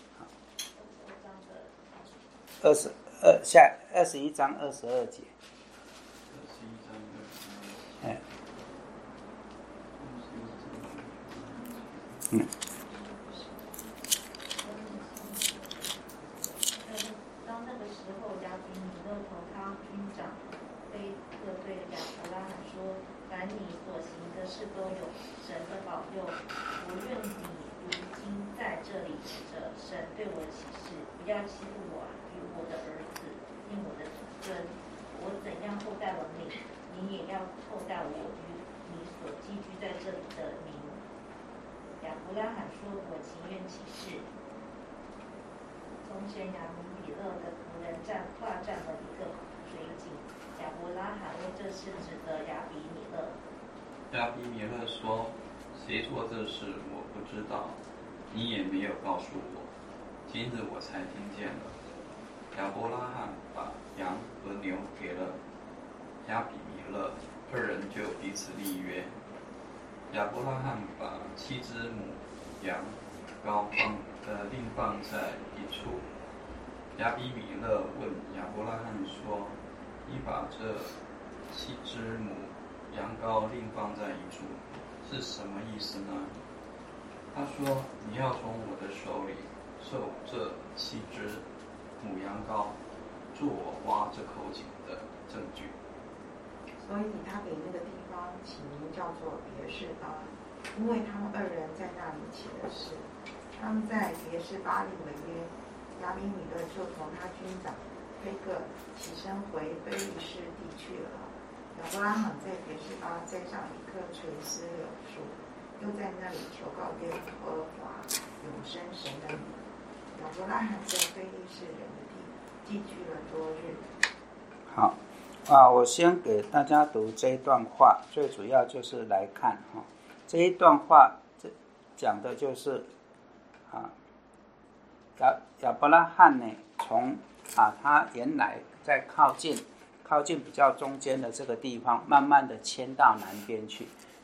二十二下二十一章二十二节。哎，嗯。 当那个时候，亚比米勒同他军长菲特对亚伯拉罕说：“凡你所行的事都有神的保佑。我愿你如今在这里指着神对我起誓，不要欺负我与我的儿子，因我的子孙。我怎样厚待了你，你也要厚待我与你所寄居在这里的民。”亚伯拉罕说：“我情愿起誓。”从前亚比米勒的仆人站霸占了一个水井，亚伯拉罕为这事指责亚比米勒。 亚比米勒说：“谁做这事我不知道，你也没有告诉我，今日我才听见了。”亚伯拉罕把羊和牛给了亚比米勒，二人就彼此立约。亚伯拉罕把七只母羊羔放呃另放在一处。亚比米勒问亚伯拉罕说：“你把这七只母羊羔另放在一处，是什么意思呢？”他说：“你要从我的手里受这七只母羊羔，做我挖这口井的证据。” 所以他给那个地方起名叫做别是巴，因为他们二人在那里起了誓。他们在别是巴立了约，亚比米勒就同他军长菲各起身回非利士地去了。亚伯拉罕在别是巴栽上一棵垂丝柳树，又在那里求告耶和华永生神的名。亚伯拉罕在非利士人的地寄居了多日。 好啊，我先给大家读这一段话，最主要就是来看哈，这一段话这讲的就是啊，亚亚伯拉罕呢，从啊他原来在靠近靠近比较中间的这个地方，慢慢的迁到南边去。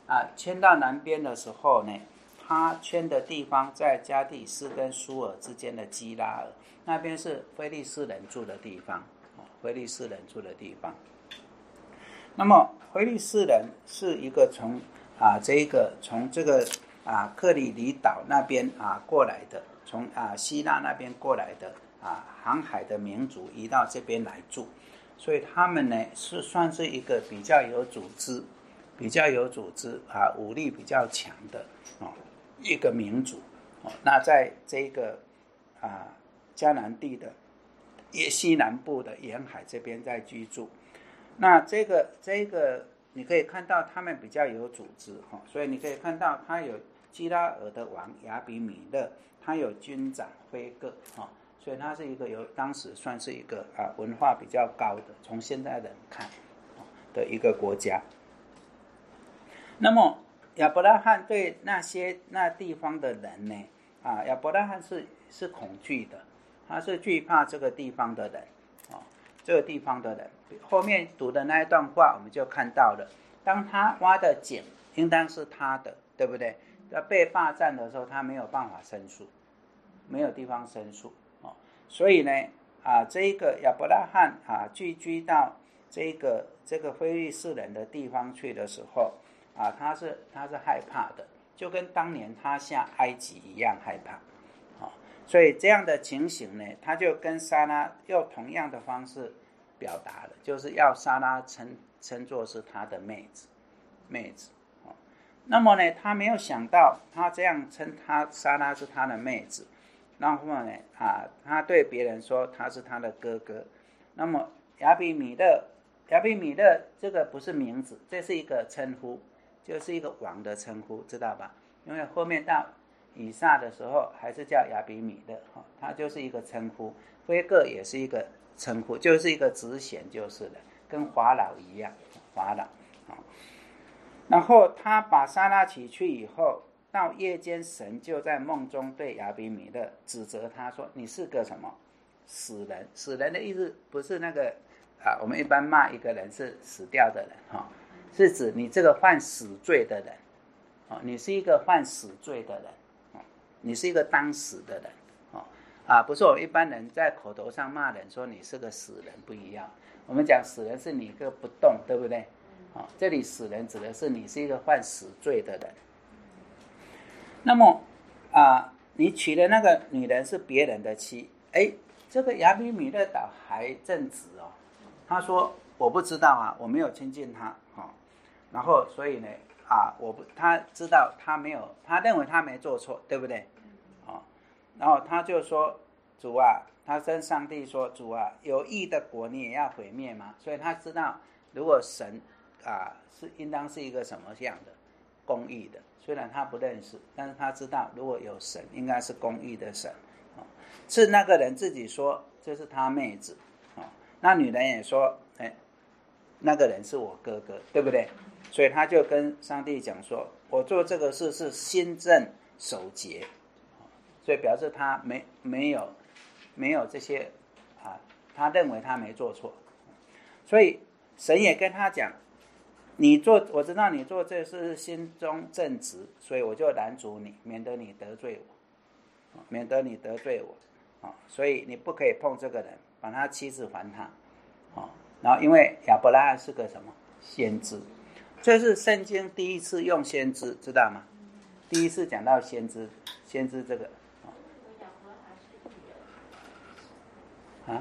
啊迁到南边的时候呢，他迁的地方在加第斯跟苏尔之间的基拉尔，那边是非利士人住的地方，非利士人住的地方。那么非利士人是一个从啊这一个从这个啊克里里岛那边啊过来的，从啊希腊那边过来的啊航海的民族移到这边来住，所以他们呢是算是一个比较有组织、比较有组织啊武力比较强的哦一个民族哦。那在这个啊迦南地的也西南部的沿海这边在居住，那这个这个你可以看到他们比较有组织哈，所以你可以看到他有基拉尔的王亚比米勒，他有军长辉各哈，所以他是一个有当时算是一个啊文化比较高的，从现在人看的一个国家。那么亚伯拉罕对那些那地方的人呢啊，亚伯拉罕是是恐惧的，他是惧怕这个地方的人啊，这个地方的人。后面读的那一段话我们就看到了，当他挖的井应当是他的，对不对？在被霸占的时候他没有办法申诉，没有地方申诉哦，所以呢啊，这个亚伯拉罕啊聚居到这个这个非利士人的地方去的时候啊，他是他是害怕的，就跟当年他下埃及一样害怕哦，所以这样的情形呢，他就跟撒拉用同样的方式表达了，就是要撒拉称称作是他的妹子，妹子。哦，那么呢，他没有想到，他这样称他撒拉是他的妹子，然后呢，啊，他对别人说他是他的哥哥。那么亚比米勒，亚比米勒这个不是名字，这是一个称呼，就是一个王的称呼，知道吧？因为后面到以撒的时候，还是叫亚比米勒，哦，他就是一个称呼。辉各也是一个称呼，就是一个职衔就是了，跟法老一样，法老。哦，然后他把撒拉娶去以后，到夜间神就在梦中对亚比米勒指责他说，你是个什么死人。死人的意思不是那个啊，我们一般骂一个人是死掉的人，哦，是指你这个犯死罪的人，哦，你是一个犯死罪的人，哦，你是一个当死的人，哦啊，不是我们一般人在口头上骂人说你是个死人不一样，我们讲死人是你一个不动，对不对？哦，这里死人指的是你是一个犯死罪的人。那么啊，你娶的那个女人是别人的妻，哎，这个亚比米勒岛还正直哦，他说我不知道啊，我没有亲近他，哦，然后所以呢啊，我不他知道他没有，他认为他没做错，对不对？哦，然后他就说主啊，他跟上帝说主啊，有义的国你也要毁灭吗？所以他知道如果神啊是应当是一个什么样的公义的，虽然他不认识，但是他知道如果有神应该是公义的神，哦，是那个人自己说这是他妹子，哦，那女人也说哎，那个人是我哥哥，对不对？所以他就跟上帝讲说我做这个事是心正守节，所以表示他没没有没有这些啊，他认为他没做错，所以神也跟他讲，你做我知道你做这事心中正直，所以我就拦阻你，免得你得罪我，免得你得罪我，所以你不可以碰这个人，把他妻子还他。然后因为亚伯拉罕是个什么先知，这是圣经第一次用先知，知道吗？第一次讲到先知，先知这个啊，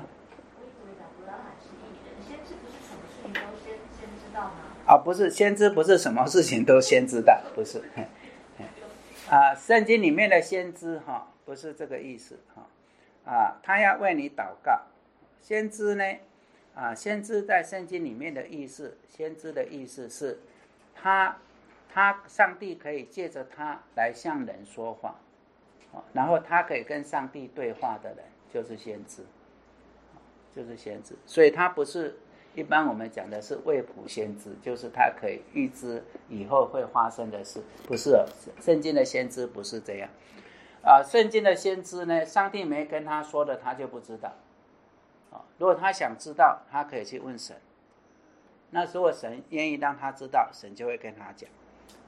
啊，不是先知，不是什么事情都先知道，不是啊，圣经里面的先知哈，不是这个意思哈，啊，他要为你祷告。先知呢，啊，先知在圣经里面的意思，先知的意思是他他上帝可以借着他来向人说话，然后他可以跟上帝对话的人就是先知，就是先知。所以他不是一般我们讲的是未卜先知，就是他可以预知以后会发生的事，不是哦，圣经的先知不是这样啊。圣经的先知呢，上帝没跟他说的他就不知道，如果他想知道，他可以去问神，那如果神愿意让他知道，神就会跟他讲，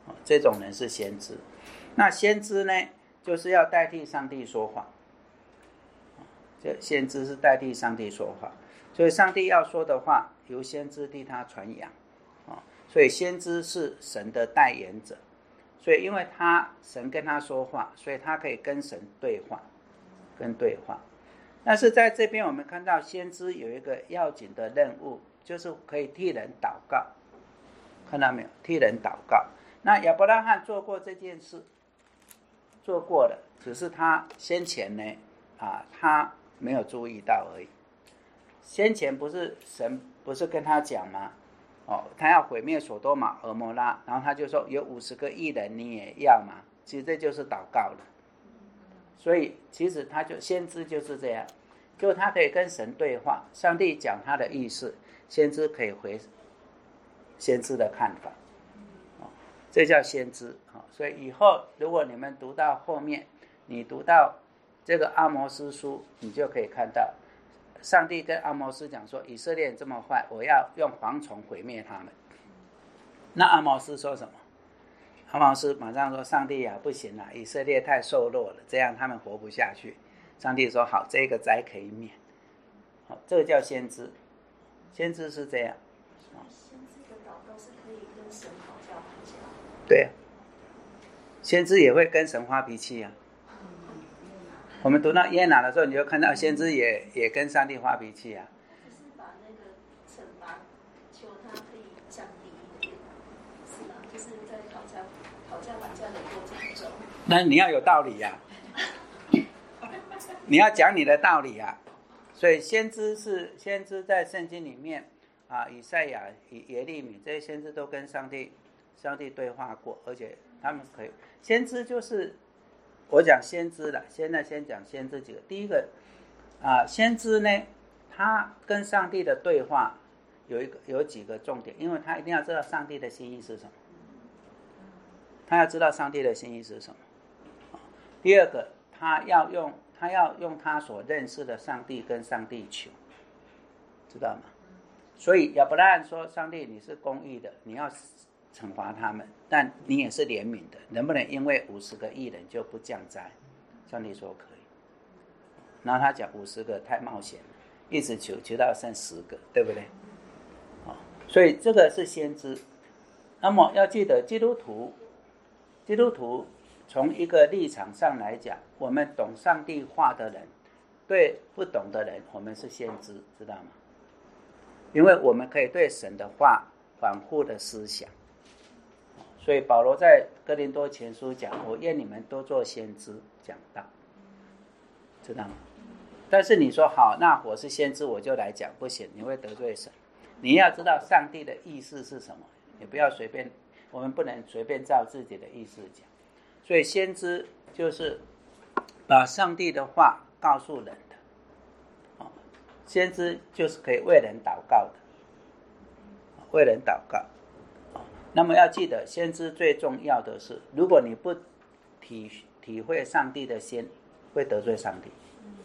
这种人是先知。那先知呢，就是要代替上帝说话，这先知是代替上帝说话，所以上帝要说的话由先知替他传扬，所以先知是神的代言者，所以因为他神跟他说话，所以他可以跟神对话，跟对话。但是在这边我们看到先知有一个要紧的任务，就是可以替人祷告，看到没有？替人祷告。那亚伯拉罕做过这件事，做过了，只是他先前呢，啊，他没有注意到而已。先前不是神不是跟他讲吗？哦，他要毁灭所多玛、蛾摩拉，然后他就说有五十个义人，你也要吗？其实这就是祷告了。所以其实他就先知就是这样，就他可以跟神对话，上帝讲他的意思，先知可以回先知的看法，哦，这叫先知，哦，所以以后如果你们读到后面，你读到这个阿摩司书，你就可以看到上帝跟阿摩司讲说，以色列人这么坏，我要用蝗虫毁灭他们。那阿摩司说什么？阿摩司马上说，上帝啊，不行啊，以色列太瘦弱了，这样他们活不下去。上帝说好，这个灾可以免。好，这个叫先知，先知是这样。 先知的祷告是可以跟神讨价还价。 对啊，先知也会跟神发脾气啊。我们读到耶拿的时候，你就看到先知也也跟上帝发脾气啊。 就是把那个惩罚求他可以降低一点，是吗？就是在讨价讨价还价的过程中。 那你要有道理呀，啊，你要讲你的道理啊。所以先知是先知在圣经里面啊，以赛亚、耶利米这些先知都跟上帝上帝对话过，而且他们可以先知就是我讲先知了，现在先讲先知几个。第一个啊，先知呢，他跟上帝的对话有一个有几个重点，因为他一定要知道上帝的心意是什么，他要知道上帝的心意是什么。第二个，他要用他要用他所认识的上帝跟上帝求，知道吗？所以亚伯拉罕说，上帝你是公义的，你要惩罚他们，但你也是怜悯的，能不能因为五十个义人就不降灾？上帝说可以。然后他讲五十个太冒险了，一直求求到剩十个，对不对？哦，所以这个是先知。那么要记得，基督徒，基督徒从一个立场上来讲，我们懂上帝话的人，对不懂的人，我们是先知，知道吗？因为我们可以对神的话反复的思想。所以保罗在哥林多前书讲，我愿你们多做先知，讲道，知道吗？但是你说好，那我是先知我就来讲，不行，你会得罪神。你要知道上帝的意思是什么，你不要随便，我们不能随便照自己的意思讲。所以先知就是把上帝的话告诉人的，先知就是可以为人祷告的，为人祷告。那么要记得，先知最重要的是，如果你不体体会上帝的心，会得罪上帝。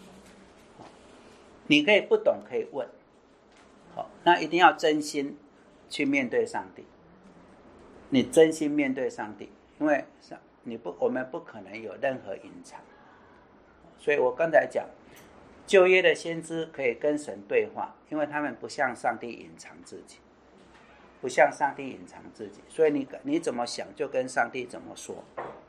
你可以不懂，可以问，好，那一定要真心去面对上帝。你真心面对上帝，因为你不，我们不可能有任何隐藏。所以我刚才讲，旧约的先知可以跟神对话，因为他们不向上帝隐藏自己。不向上帝隐藏自己，所以你你怎么想就跟上帝怎么说。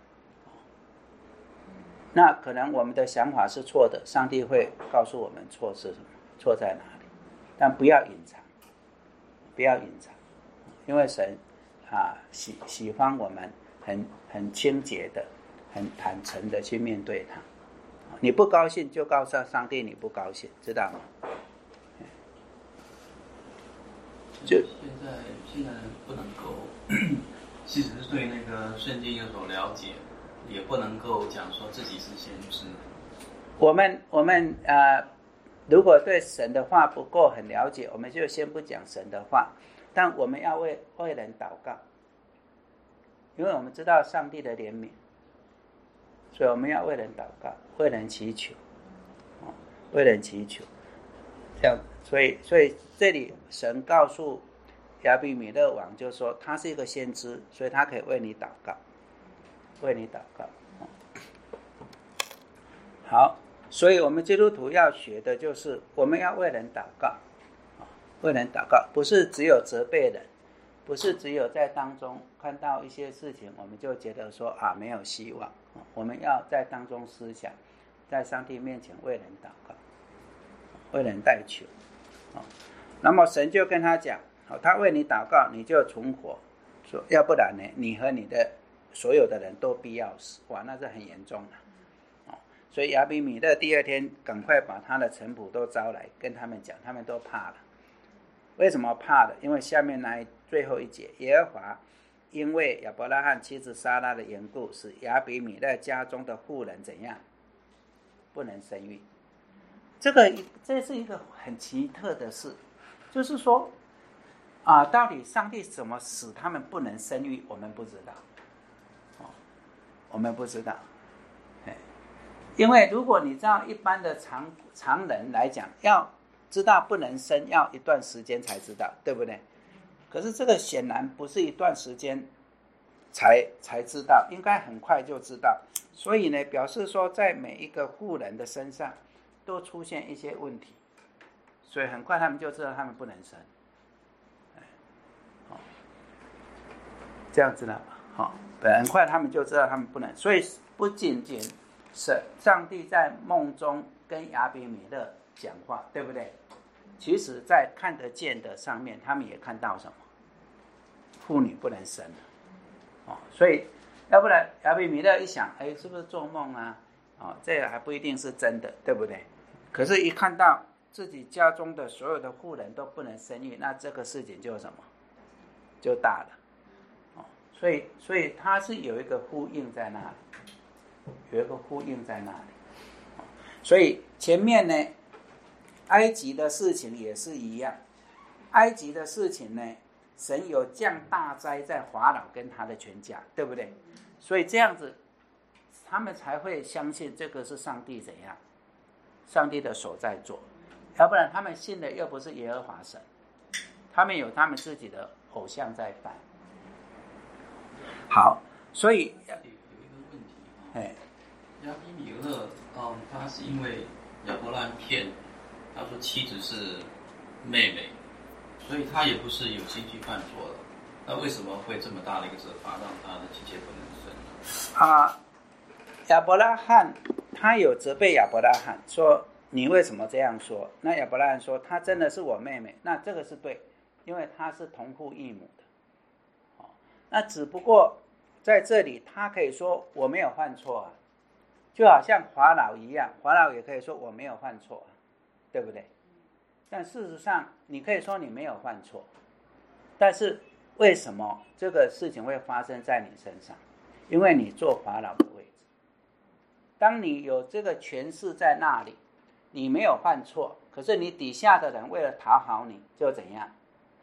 那可能我们的想法是错的，上帝会告诉我们错是什么，错在哪里，但不要隐藏，不要隐藏，因为神啊喜喜欢我们很很清洁的、很坦诚的去面对他。你不高兴就告诉上帝你不高兴，知道吗？ 就现在现在不能够，即使是对那个圣经有所了解，也不能够讲说自己是先知。 我们我们呃，如果对神的话不够很了解，我们就先不讲神的话，但我们要为为人祷告，因为我们知道上帝的怜悯，所以我们要为人祷告，为人祈求，哦，为人祈求，这样。所以，所以这里神告诉亚比米勒王就说他是一个先知，所以他可以为你祷告，为你祷告。好，所以我们基督徒要学的就是我们要为人祷告，为人祷告，不是只有责备人，不是只有在当中看到一些事情我们就觉得说啊没有希望，我们要在当中思想，在上帝面前为人祷告，为人代求。那么神就跟他讲，他为你祷告，你就存活，说要不然呢，你和你的所有的人都必要死。哇，那是很严重的。所以亚比米勒第二天赶快把他的臣仆都招来，跟他们讲，他们都怕了。为什么怕了？因为下面那最后一节，耶和华因为亚伯拉罕妻子撒拉的缘故，使亚比米勒家中的妇人怎样？不能生育。这个这是一个很奇特的事，就是说啊，到底上帝怎么使他们不能生育，我们不知道，哦，我们不知道，因为如果你知道一般的常常人来讲，要知道不能生要一段时间才知道，对不对？可是这个显然不是一段时间才才知道，应该很快就知道。所以呢，表示说在每一个妇人的身上都出现一些问题，所以很快他们就知道他们不能生。这样知道吧？好，很快他们就知道他们不能。所以不仅仅是上帝在梦中跟亚比米勒讲话，对不对？其实在看得见的上面，他们也看到什么？妇女不能生了。哦，所以要不然亚比米勒一想，哎，是不是做梦啊？哦，这个还不一定是真的，对不对？可是一看到自己家中的所有的妇人都不能生育，那这个事情就什么？就大了。哦，所以所以它是有一个呼应在那里，有一个呼应在那里。哦，所以前面呢，埃及的事情也是一样，埃及的事情呢，神有降大灾在法老跟他的全家，对不对？所以这样子他们才会相信这个是上帝怎样，上帝的手在做，要不然他们信的又不是耶和华神，他们有他们自己的偶像在拜。好，所以有一个问题啊，亚比米勒，嗯，他是因为亚伯拉罕骗他说妻子是妹妹，所以他也不是有心去犯错的。那为什么会这么大的一个责罚，让他的妻妾不能生？ 啊，亚伯拉罕他有责备亚伯拉罕说你为什么这样说？那亚伯拉罕说她真的是我妹妹，那这个是对，因为她是同父异母的。哦，那只不过在这里他可以说我没有犯错啊，就好像法老一样，法老也可以说我没有犯错啊，对不对？但事实上你可以说你没有犯错，但是为什么这个事情会发生在你身上？因为你坐法老的位置，当你有这个权势在那里，你没有犯错，可是你底下的人为了讨好你就怎样，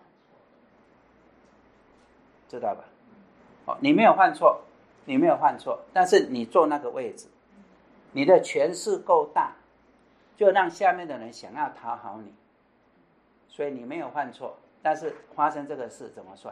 知道吧？哦，你没有犯错，你没有犯错，但是你坐那个位置，你的权势够大，就让下面的人想要讨好你，所以你没有犯错，但是发生这个事怎么算？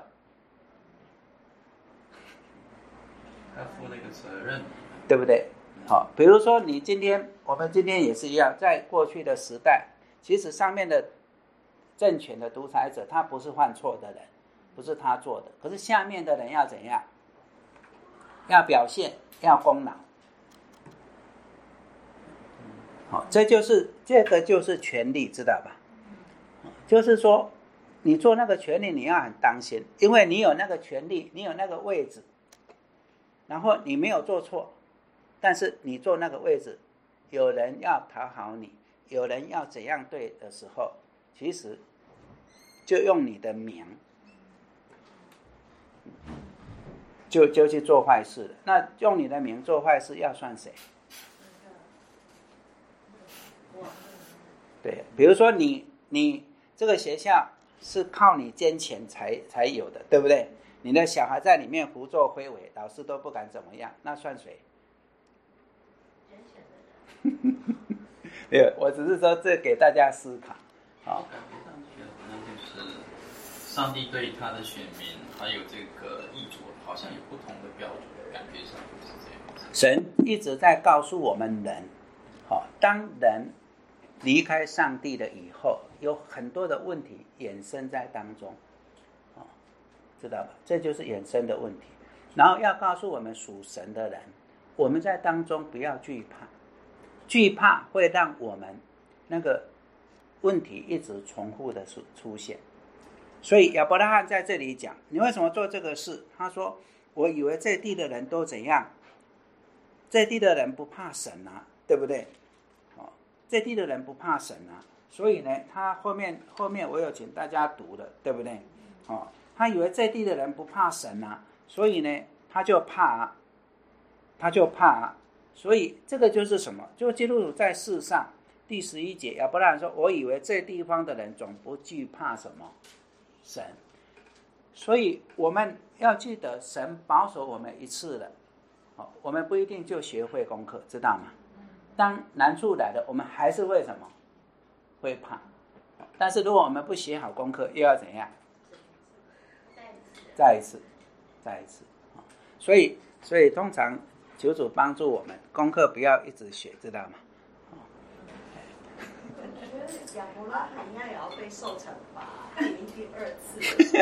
他负那个责任， 对不对？好，比如说你今天，我们今天也是一样，在过去的时代，其实上面的政权的独裁者，他不是犯错的人，不是他做的，可是下面的人要怎样？要表现，要功劳。好，这就是这个就是权力，知道吧？就是说，你做那个权力，你要很当心，因为你有那个权力，你有那个位置，然后你没有做错，但是你坐那个位置，有人要讨好你，有人要怎样对的时候，其实就用你的名，就就去做坏事了。那用你的名做坏事，要算谁？对，比如说你你这个学校是靠你捐钱才才有的，对不对？你的小孩在里面胡作非为，老师都不敢怎么样，那算谁？对，我只是说这给大家思考。好， 感觉上去好像就是上帝对他的选民还有这个异族好像有不同的标准，感觉上就是这样。 神一直在告诉我们人，哦，当人离开上帝了以后，有很多的问题衍生在当中，哦，知道吧？这就是衍生的问题。然后要告诉我们属神的人，我们在当中不要惧怕，惧怕会让我们那个问题一直重复的出现。所以亚伯拉罕在这里讲，你为什么做这个事？他说，我以为这地的人都怎样？这地的人不怕神啊，对不对？哦，这地的人不怕神啊，所以呢，他后面后面我有请大家读了，对不对？哦，他以为这地的人不怕神啊，所以呢，他就怕啊，他就怕啊，所以这个就是什么？就基督徒在世上第十一节，亚伯拉罕说，我以为这地方的人总不惧怕什么神，所以我们要记得，神保守我们一次了，哦，我们不一定就学会功课，知道吗？当难处来了，我们还是会什么？会怕。但是如果我们不写好功课，又要怎样？再一次，再一次。所以，所以通常求主帮助我们，功课不要一直学，知道吗？ 我觉得亚伯拉罕应该也要被受惩罚，他已经第二次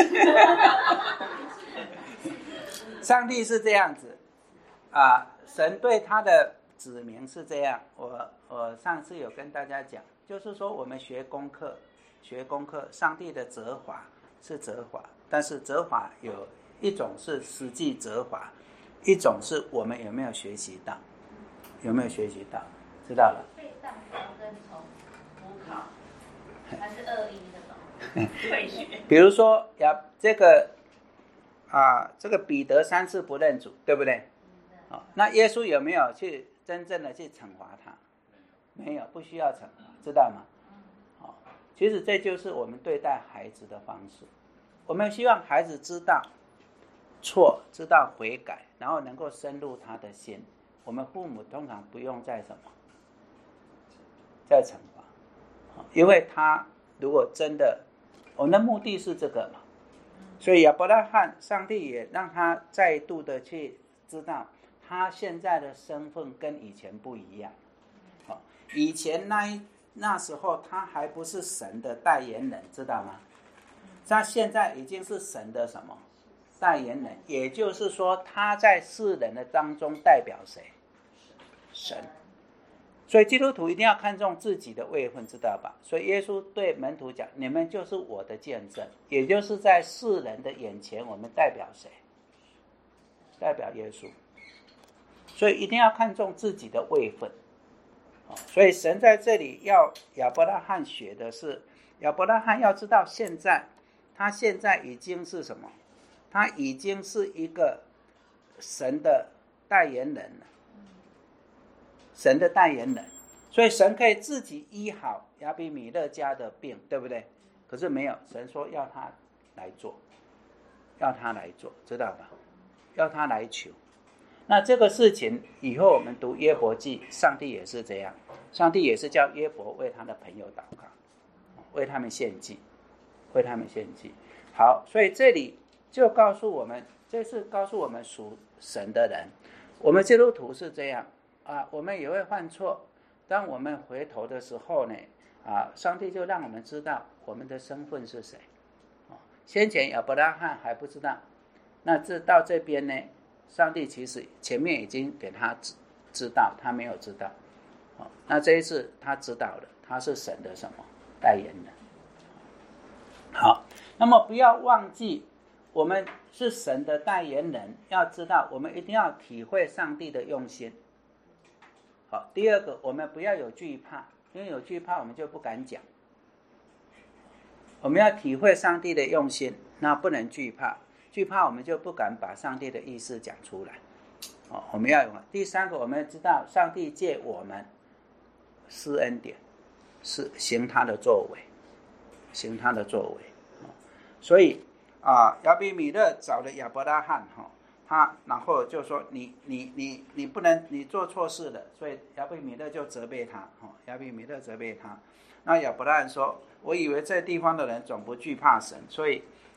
了。 上帝是这样子啊，神对他的子民是这样。我我上次有跟大家讲，就是说我们学功课，学功课，上帝的责罚是责罚，但是责罚有一种是实际责罚，一种是我们有没有学习到，有没有学习到，知道了。 被上考跟重补考，还是二一那种退学。 比如说呀，这个啊，这个彼得三次不认主，对不对？哦，那耶稣有没有去真正的去惩罚他？没有，不需要惩罚，知道吗？哦，其实这就是我们对待孩子的方式。我们希望孩子知道错，知道悔改，然后能够深入他的心。我们父母通常不用再什么，再惩罚，因为他如果真的，我们的目的是这个嘛。所以亚伯拉罕，上帝也让他再度的去知道，他现在的身份跟以前不一样。好，以前那一那时候他还不是神的代言人，知道吗？他现在已经是神的什么代言人？也就是说，他在世人的当中代表谁？神。所以基督徒一定要看重自己的位分，知道吧？所以耶稣对门徒讲，你们就是我的见证，也就是在世人的眼前，我们代表谁？代表耶稣。所以一定要看重自己的位分。所以神在这里要亚伯拉罕学的是，亚伯拉罕要知道现在他现在已经是什么？他已经是一个神的代言人了，神的代言人，所以神可以自己医好亚比米勒家的病，对不对？可是没有，神说要他来做，要他来做，知道吧？要他来求。那这个事情以后我们读约伯记，上帝也是这样，上帝也是叫约伯为他的朋友祷告，为他们献祭，为他们献祭。好，所以这里就告诉我们，这是告诉我们属神的人，我们基督徒是这样啊，我们也会犯错，当我们回头的时候呢，啊，上帝就让我们知道我们的身份是谁。啊，先前亚伯拉罕还不知道，那这到这边呢，上帝其实前面已经给他知知道，他没有知道。啊，那这一次他知道了，他是神的什么代言人。好，那么不要忘记，我们是神的代言人，要知道我们一定要体会上帝的用心。好，第二个，我们不要有惧怕，因为有惧怕我们就不敢讲。我们要体会上帝的用心，那不能惧怕，惧怕我们就不敢把上帝的意思讲出来。哦，我们要有。第三个，我们知道上帝借我们施恩典，是行他的作为，行他的作为。哦，所以啊，亚比米勒找了亚伯拉罕，哈，他然后就说你你你你不能，你做错事了，所以亚比米勒就责备他，哈，亚比米勒责备他。那亚伯拉罕说，我以为这地方的人总不惧怕神，所以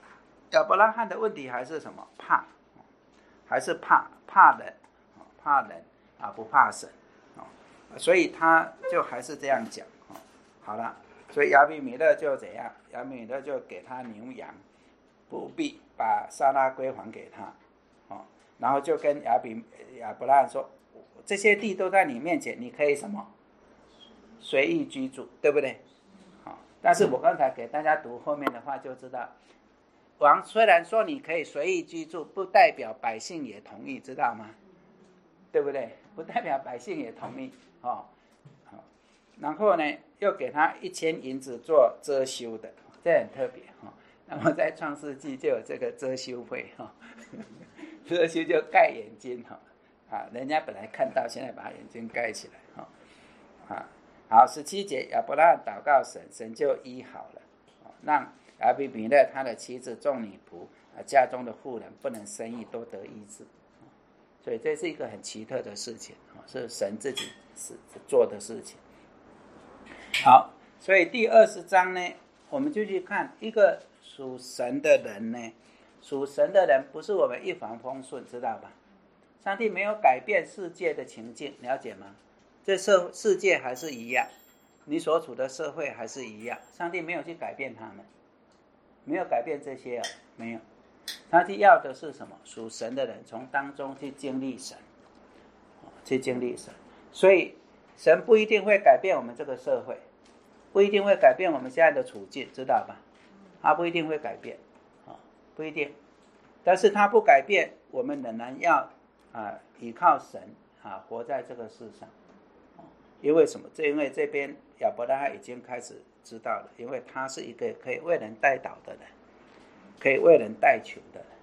亚伯拉罕的问题还是什么？怕，还是怕怕人，怕人啊，不怕神，所以他就还是这样讲。好了，所以亚比米勒就怎样？亚比米勒就给他牛羊，不必把撒拉归还给他，然后就跟亚比亚伯拉罕说，这些地都在你面前，你可以什么随意居住，对不对？好，但是我刚才给大家读后面的话就知道，王虽然说你可以随意居住，不代表百姓也同意，知道吗？对不对？不代表百姓也同意哦。好，然后呢，又给他一千银子做遮羞的，这很特别哈。那么在创世纪就有这个遮羞会哈，遮羞就盖眼睛哈，啊，人家本来看到，现在把眼睛盖起来哈，啊，好，十七节，亚伯拉罕祷告神，神就医好了，让亚比米勒他的妻子众女仆啊，家中的妇人不能生育都得医治，所以这是一个很奇特的事情，是神自己做的事情。好，所以第二十章呢，我们就去看一个属神的人呢，属神的人不是我们一帆风顺，知道吧？上帝没有改变世界的情境，了解吗？这世世界还是一样，你所处的社会还是一样，上帝没有去改变他们，没有改变这些啊，没有。上帝要的是什么？属神的人从当中去经历神，去经历神。所以神不一定会改变我们这个社会，不一定会改变我们现在的处境，知道吧？他不一定会改变，不一定。但是他不改变，我们仍然要啊依靠神啊活在这个世上。因为什么？这因为这边亚伯拉罕已经开始知道了，因为他是一个可以为人代祷的人，可以为人代求的人。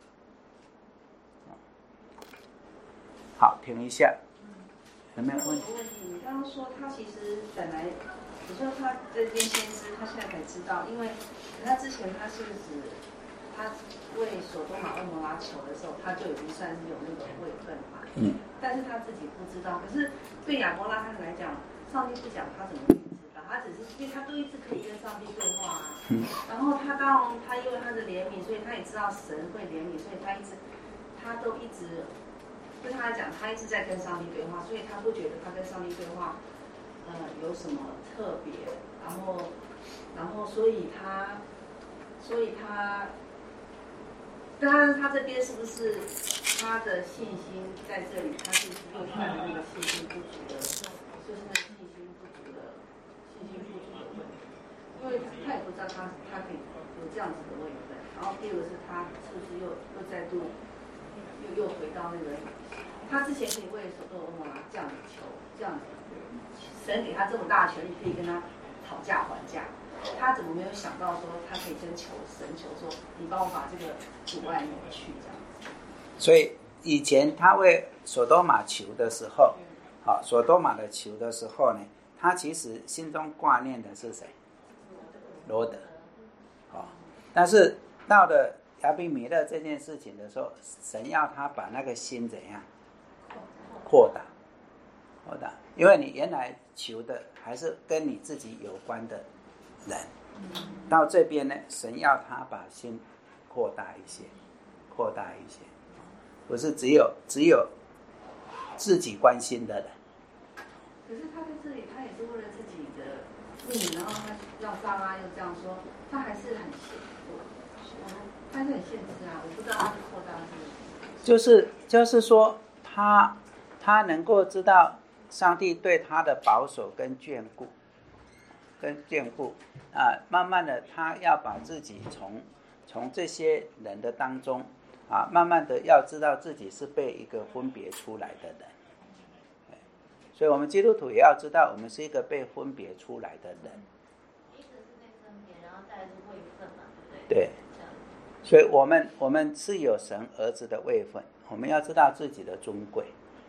好，停一下，有没有问题？ 问题，你刚刚说他其实本来，你说他这边先知，他现在才知道，因为他之前他是不是他为所多玛、蛾摩拉求的时候，他就已经算是有那个位分嘛？嗯。但是他自己不知道，可是对亚伯拉罕来讲，上帝不讲，他怎么会知道？他只是因为他都一直可以跟上帝对话啊。嗯。然后他当他因为他的怜悯，所以他也知道神会怜悯，所以他一直他都一直。对他来讲，他一直在跟上帝对话，所以他不觉得他跟上帝对话，呃，有什么特别。然后，然后，所以他，所以他，当然他这边是不是他的信心在这里？他是又犯了那个信心不足的，就是那个信心不足的信心不足的问题。因为他也不知道他他可以有这样子的位分。然后第二个是他是不是又又再度又又回到那个。他之前可以为所多玛、蛾摩拉这样子求，这样子，神给他这么大的权利，可以跟他讨价还价。他怎么没有想到说，他可以跟求神求说，你帮我把这个阻碍挪去，这样子。所以以前他为所多玛求的时候，好，所多玛的求的时候呢，他其实心中挂念的是谁？罗得。好，但是到了亚比米勒这件事情的时候，神要他把那个心怎样？扩大，扩大，因为你原来求的还是跟你自己有关的人，到这边呢，神要他把心扩大一些，扩大一些，不是只有只有自己关心的人。可是他在这里，他也是为了自己的命，然后他让撒拉又这样说，他还是很限，他是很限制啊，我不知道他是扩大是。就是就是说他。他能够知道上帝对他的保守跟眷顾，跟眷顾啊，慢慢的他要把自己从从这些人的当中啊，慢慢的要知道自己是被一个分别出来的人。所以我们基督徒也要知道，我们是一个被分别出来的人。 一直是被分别，然后再来是位分嘛，对不对？对。所以我们我们是有神儿子的位分，我们要知道自己的尊贵。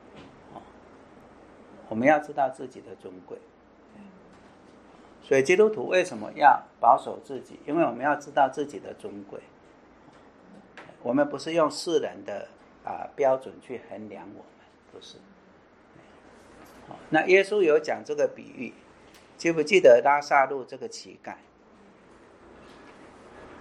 我们要知道自己的尊贵，所以基督徒为什么要保守自己？因为我们要知道自己的尊贵。我们不是用世人的啊标准去衡量我们，不是。那耶稣有讲这个比喻，记不记得拉撒路这个乞丐？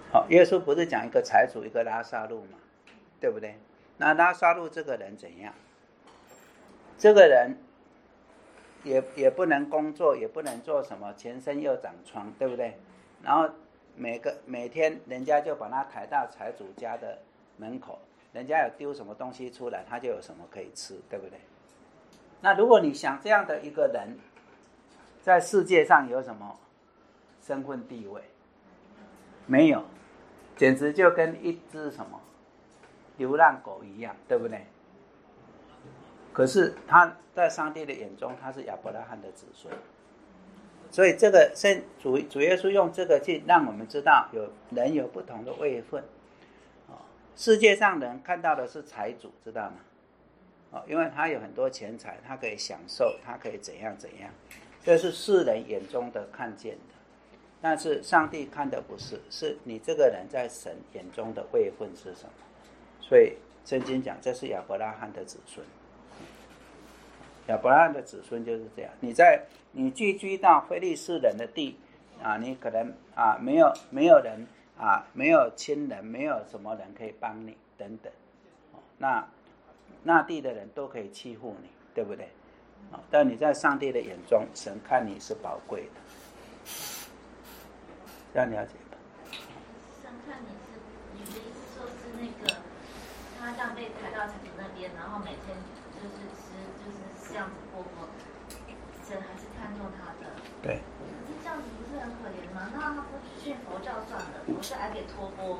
好，耶稣不是讲一个财主一个拉撒路嘛，对不对？那拉撒路这个人怎样？这个人也也不能工作，也不能做什么，全身又长疮，对不对？然后每个每天人家就把他抬到财主家的门口，人家有丢什么东西出来，他就有什么可以吃，对不对？那如果你想这样的一个人在世界上有什么身份地位？没有，简直就跟一只什么流浪狗一样，对不对？可是他在上帝的眼中，他是亚伯拉罕的子孙，所以这个圣主主耶稣用这个去让我们知道，有人有不同的位分。世界上人看到的是财主，知道吗？因为他有很多钱财，他可以享受，他可以怎样怎样，这是世人眼中的看见的。但是上帝看的不是，是你这个人在神眼中的位分是什么。所以圣经讲，这是亚伯拉罕的子孙。亚伯拉罕的子孙就是这样，你在你寄居到非利士人的地啊，你可能啊没有没有人啊，没有亲人，没有什么人可以帮你等等，那那地的人都可以欺负你，对不对？但你在上帝的眼中，神看你是宝贵的，这样了解吧？ 神看你是，你的意思说是那个他这样被抬到财主那边，然后每天就是吃，就是这样子过活，神还是看重他的。 对。 可是这样子不是很可怜吗？那他不信佛教算了，我是还给托钵。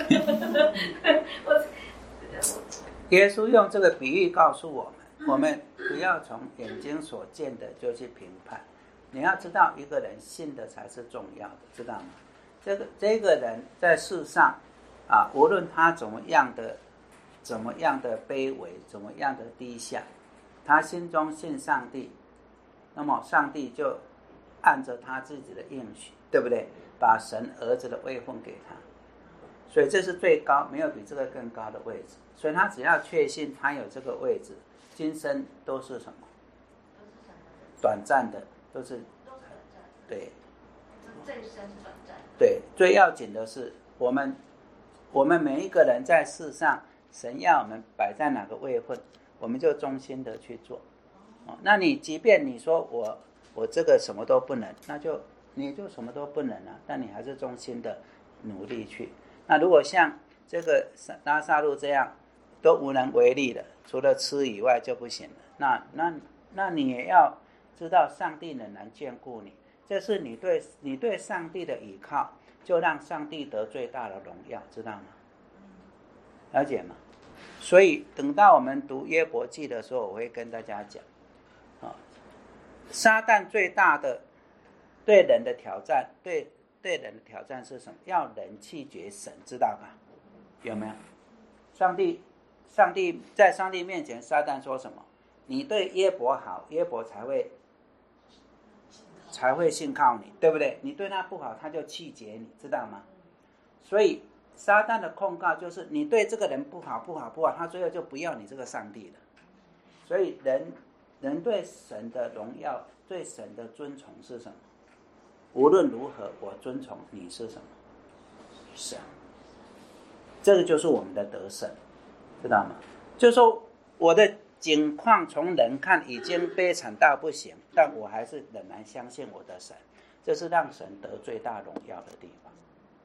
我耶稣用这个比喻告诉我们，我们不要从眼睛所见的就去评判。你要知道，一个人信的才是重要的，知道吗？这个这个人在世上啊，无论他怎么样的怎么样的卑微，怎么样的低下，他心中信上帝，那么上帝就按着他自己的应许，对不对？把神儿子的位分给他，所以这是最高，没有比这个更高的位置。所以他只要确信他有这个位置，今生都是什么？短暂的，都是对。 这一生是短暂的。 对，最要紧的是我们，我们每一个人在世上，神要我们摆在哪个位分，我们就忠心的去做。哦，那你即便你说我我这个什么都不能，那就你就什么都不能啊，但你还是忠心的努力去。那如果像这个拉撒路这样都无能为力的，除了吃以外就不行了，那那那你也要知道上帝仍然眷顾你，这是你对你对上帝的倚靠，就让上帝得最大的荣耀，知道吗？了解吗？所以等到我们读约伯记的时候，我会跟大家讲啊，撒旦最大的对人的挑战，对对人的挑战是什么？要人弃绝神，知道吧？有没有？上帝上帝在上帝面前，撒旦说什么？你对约伯好，约伯才会才会信靠你，对不对？你对他不好，他就弃绝你，知道吗？所以撒旦的控告就是你对这个人不好不好不好，他最后就不要你这个上帝了。所以人人对神的荣耀，对神的尊崇是什么？无论如何，我尊崇你是什么？神。这个就是我们的得胜，知道吗？就是说我的境况从人看已经悲惨到不行，但我还是仍然相信我的神，这是让神得最大荣耀的地方。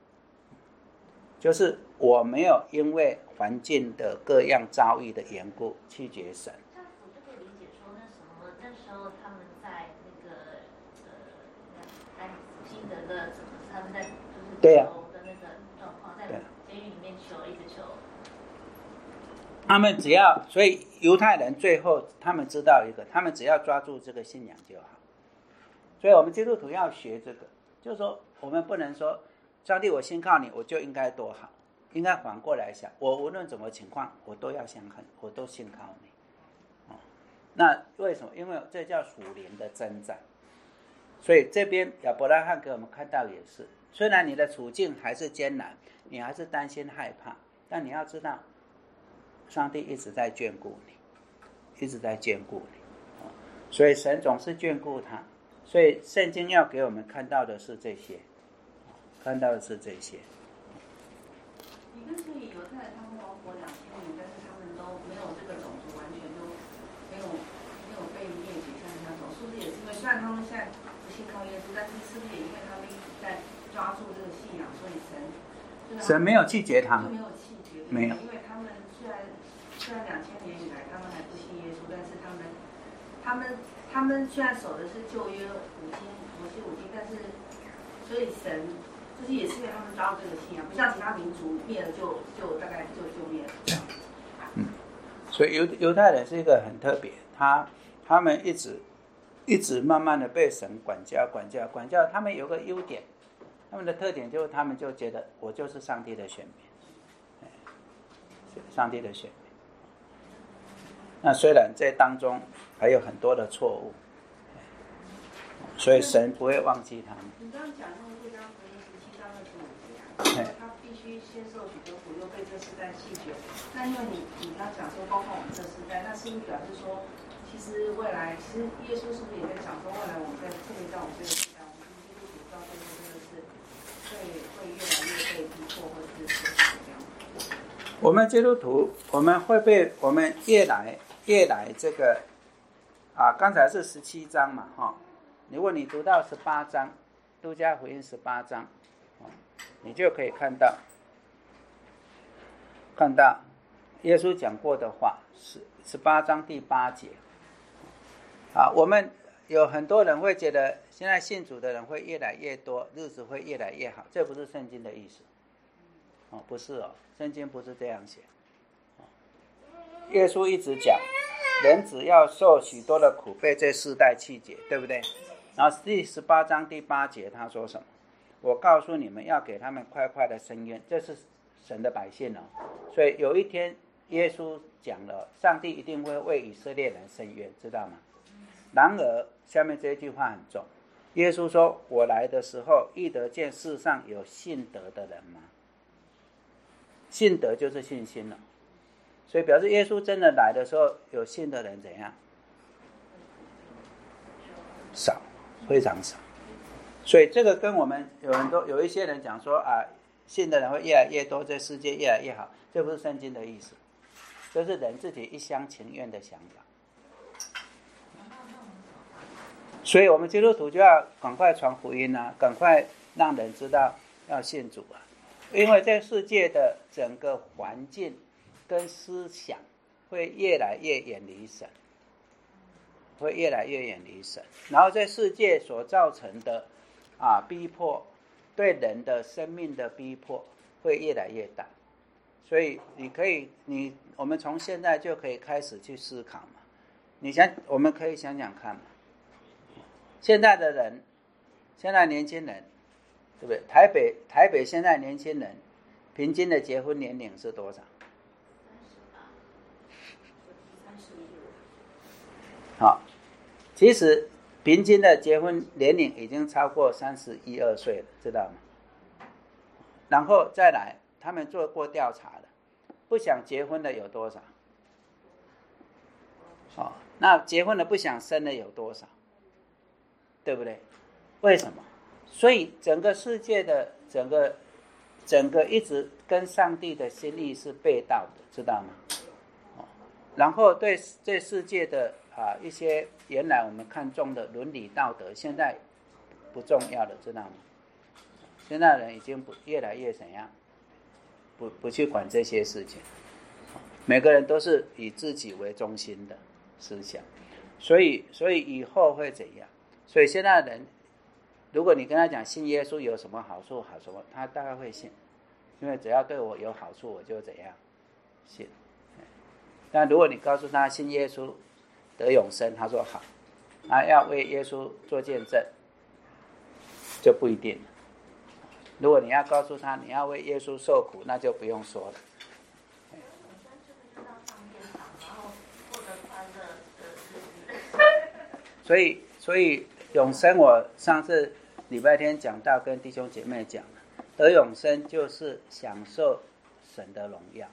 就是我没有因为环境的各样遭遇的缘故拒绝神。 这样我就可以理解说，那什么那时候他们在那个呃安基德的什么，他们在就是求的那个状况，在监狱里面求一直求。 他们只要，所以犹太人最后他们知道一个，他们只要抓住这个信仰就好。所以我们基督徒要学这个，就是说我们不能说上帝我信靠你，我就应该多好，应该反过来想，我无论怎么情况，我都要相信，我都信靠你。哦，那为什么？因为这叫属灵的征战。所以这边亚伯拉罕给我们看到也是，虽然你的处境还是艰难，你还是担心害怕，但你要知道上帝一直在眷顾你，一直在眷顾你，所以神总是眷顾他。所以圣经要给我们看到的是这些，看到的是这些。 你跟所以犹太人他们活两千年，但是他们都没有这个种族，完全都没有没有被灭绝，像那种，是不是也是因为虽然他们现在不信靠耶稣，但是是不是也因为他们一直在抓住这个信仰，所以神神没有弃绝他们， 没有弃绝， 没有， 因为他们虽然虽然两千年以来他们还不信耶稣，但是他们他们他们虽然守的是旧约五经摩西五经，但是所以神就是也是因为他们抓住这个信仰，不像其他民族灭了就就大概就就灭了。 嗯，所以犹犹太人是一个很特别，他他们一直一直慢慢的被神管教管教管教，他们有个优点，他们的特点就是他们就觉得我就是上帝的选民，上帝的选民。那虽然在当中还有很多的错误，所以神不会忘记他们。 你刚刚讲那个路加福音十七章二十五节啊，他必须先受许多苦，又被这世代弃绝。那因为你你刚刚讲说，包括我们这世代，那是不是表示说，其实未来，其实耶稣是不是也在讲说，未来我们在特别在我们这个时代，我们基督徒到最后真的是会会越来越被逼迫，或者是怎么样？ 我们基督徒，我们会被我们越来越来这个啊，刚才是十七章嘛，哈、哦。如果你读到十八章，路加福音十八章，你就可以看到，看到耶稣讲过的话，十十八章第八节。啊，我们有很多人会觉得，现在信主的人会越来越多，日子会越来越好，这不是圣经的意思。哦，不是哦，圣经不是这样写。耶稣一直讲，人只要受许多的苦，被这世代弃绝，对不对？然后第十八章第八节他说什么？我告诉你们，要给他们快快的伸冤，这是神的百姓哦。所以有一天耶稣讲了，上帝一定会为以色列人伸冤，知道吗？然而下面这一句话很重，耶稣说，我来的时候亦得见世上有信德的人吗？信德就是信心了，所以表示耶稣真的来的时候，有信的人怎样？少，非常少。所以这个跟我们有很多有一些人讲说啊，信的人会越来越多，这世界越来越好，这不是圣经的意思，这是人自己一厢情愿的想法。所以我们基督徒就要赶快传福音啊，赶快让人知道要信主啊，因为这世界的整个环境跟思想会越来越远离神，会越来越远离神，然后这世界所造成的啊逼迫，对人的生命的逼迫会越来越大。所以你可以，你我们从现在就可以开始去思考嘛。你想，我们可以想想看嘛。现在的人，现在年轻人，对不对？台北台北现在年轻人平均的结婚年龄是多少？好，其实平均的结婚年龄已经超过三十一二岁了，知道吗？然后再来，他们做过调查的，不想结婚的有多少？哦，那结婚的不想生的有多少？对不对？为什么？所以整个世界的整个整个一直跟上帝的心意是背道的，知道吗？哦，然后对这世界的啊一些原来我们看重的伦理道德，现在不重要了，知道吗？现在人已经不越来越怎样？不不去管这些事情，每个人都是以自己为中心的思想，所以所以以后会怎样？所以现在的人，如果你跟他讲信耶稣有什么好处，好什么，他大概会信，因为只要对我有好处，我就怎样信。但如果你告诉他信耶稣得永生，他说好，啊，要为耶稣做见证，就不一定了。如果你要告诉他你要为耶稣受苦，那就不用说了。所以，所以永生，我上次礼拜天讲到，跟弟兄姐妹讲了，得永生就是享受神的荣耀，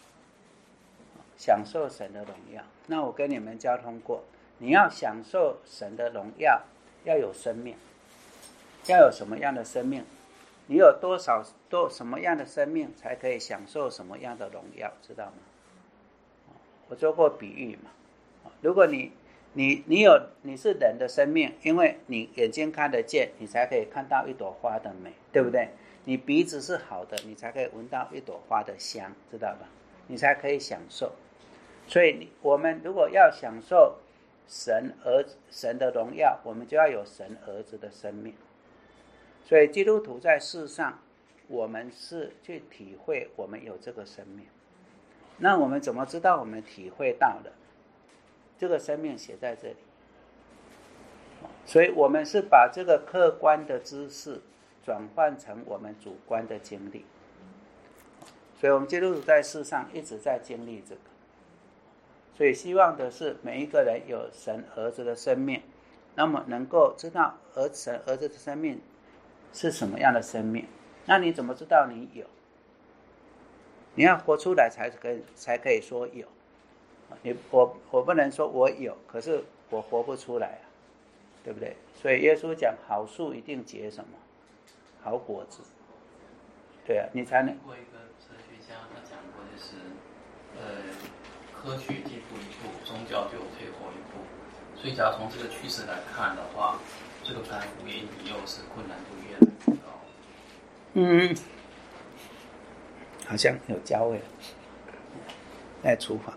享受神的荣耀。那我跟你们交通过，你要享受神的荣耀，要有生命，要有什么样的生命？ 你有多少多什么样的生命才可以享受什么样的荣耀，知道吗？我做过比喻嘛，如果你你你有你是人的生命，因为你眼睛看得见，你才可以看到一朵花的美，对不对？你鼻子是好的，你才可以闻到一朵花的香，知道吧？你才可以享受。所以我们如果要享受神儿子神的荣耀，我们就要有神儿子的生命。所以基督徒在世上，我们是去体会我们有这个生命。那我们怎么知道我们体会到了？这个生命写在这里。所以我们是把这个客观的知识转换成我们主观的经历。所以我们基督徒在世上一直在经历这个。所以希望的是每一个人有神儿子的生命，那么能够知道儿神儿子的生命是什么样的生命。那你怎么知道你有？你要活出来才可以才可以说有。你我我不能说我有，可是我活不出来啊，对不对？所以耶稣讲好树一定结什么好果子，对啊，你才能。 过一个哲学家他讲过，就是呃，科学进步一步，宗教就退后一步。所以，假如从这个趋势来看的话，这个传福音以后是困难度越来越高。 嗯，好像有焦味了，在厨房。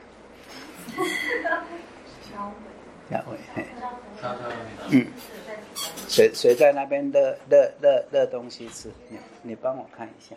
焦味， 焦味，嘿， 焦焦味， 嗯，谁谁在那边热热热热东西吃？你你帮我看一下。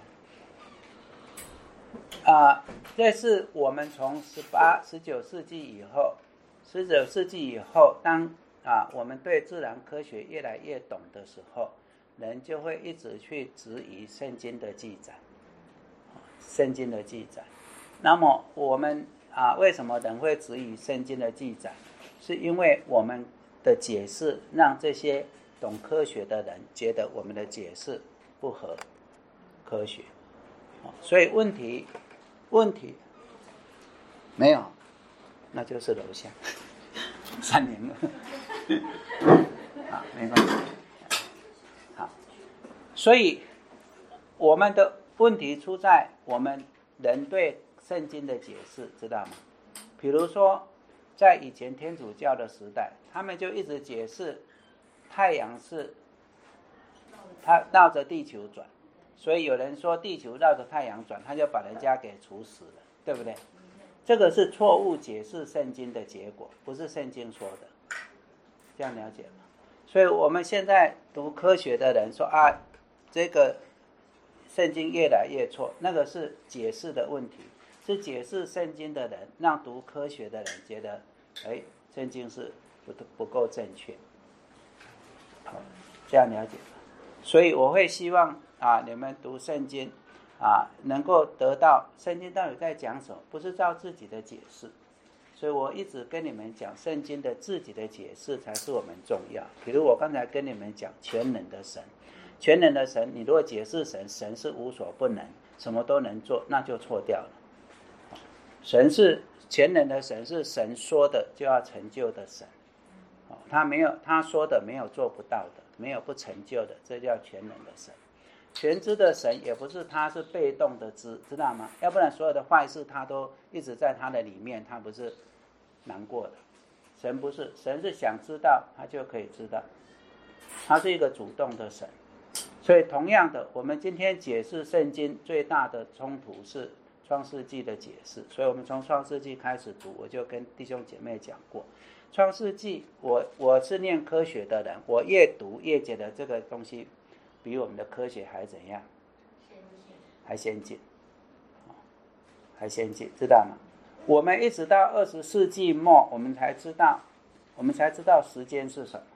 啊、呃，这是我们从十八、十九世纪以后，十九世纪以后，当啊我们对自然科学越来越懂的时候，人就会一直去质疑圣经的记载，圣经的记载。那么我们啊，为什么人会质疑圣经的记载？是因为我们的解释让这些懂科学的人觉得我们的解释不合科学。所以问题问题没有，那就是楼下三年了。好，没关系。好，所以我们的问题出在我们人对圣经的解释，知道吗？比如说在以前天主教的时代，他们就一直解释太阳是它绕着地球转，所以有人说地球绕着太阳转，他就把人家给处死了，对不对？这个是错误解释圣经的结果，不是圣经说的，这样了解吗？所以我们现在读科学的人说啊，这个圣经越来越错，那个是解释的问题，是解释圣经的人让读科学的人觉得，哎，圣经是不不够正确。好，这样了解吗？所以我会希望啊，你们读圣经啊，能够得到圣经到底在讲什么，不是照自己的解释。所以我一直跟你们讲，圣经的自己的解释才是我们重要。比如我刚才跟你们讲全能的神，全能的神，你如果解释神，神是无所不能，什么都能做，那就错掉了。神是全能的神，是神说的就要成就的神。他没有他说的没有做不到的，没有不成就的，这叫全能的神。全知的神也不是他是被动的知，知道吗？要不然所有的坏事他都一直在他的里面，他不是难过的。神不是，神是想知道他就可以知道，他是一个主动的神。所以同样的，我们今天解释圣经最大的冲突是创世纪的解释，所以我们从创世纪开始读，我就跟弟兄姐妹讲过，创世纪我我是念科学的人，我越读越觉得这个东西比我们的科学还怎样？还先进，还先进，知道吗？我们一直到二十世纪末，我们才知道，我们才知道时间是什么，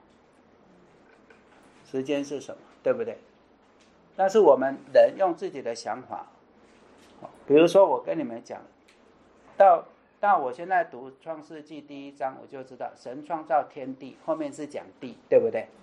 时间是什么，对不对？但是我们人用自己的想法，比如说我跟你们讲，到到我现在读创世纪第一章，我就知道神创造天地，后面是讲地，对不对？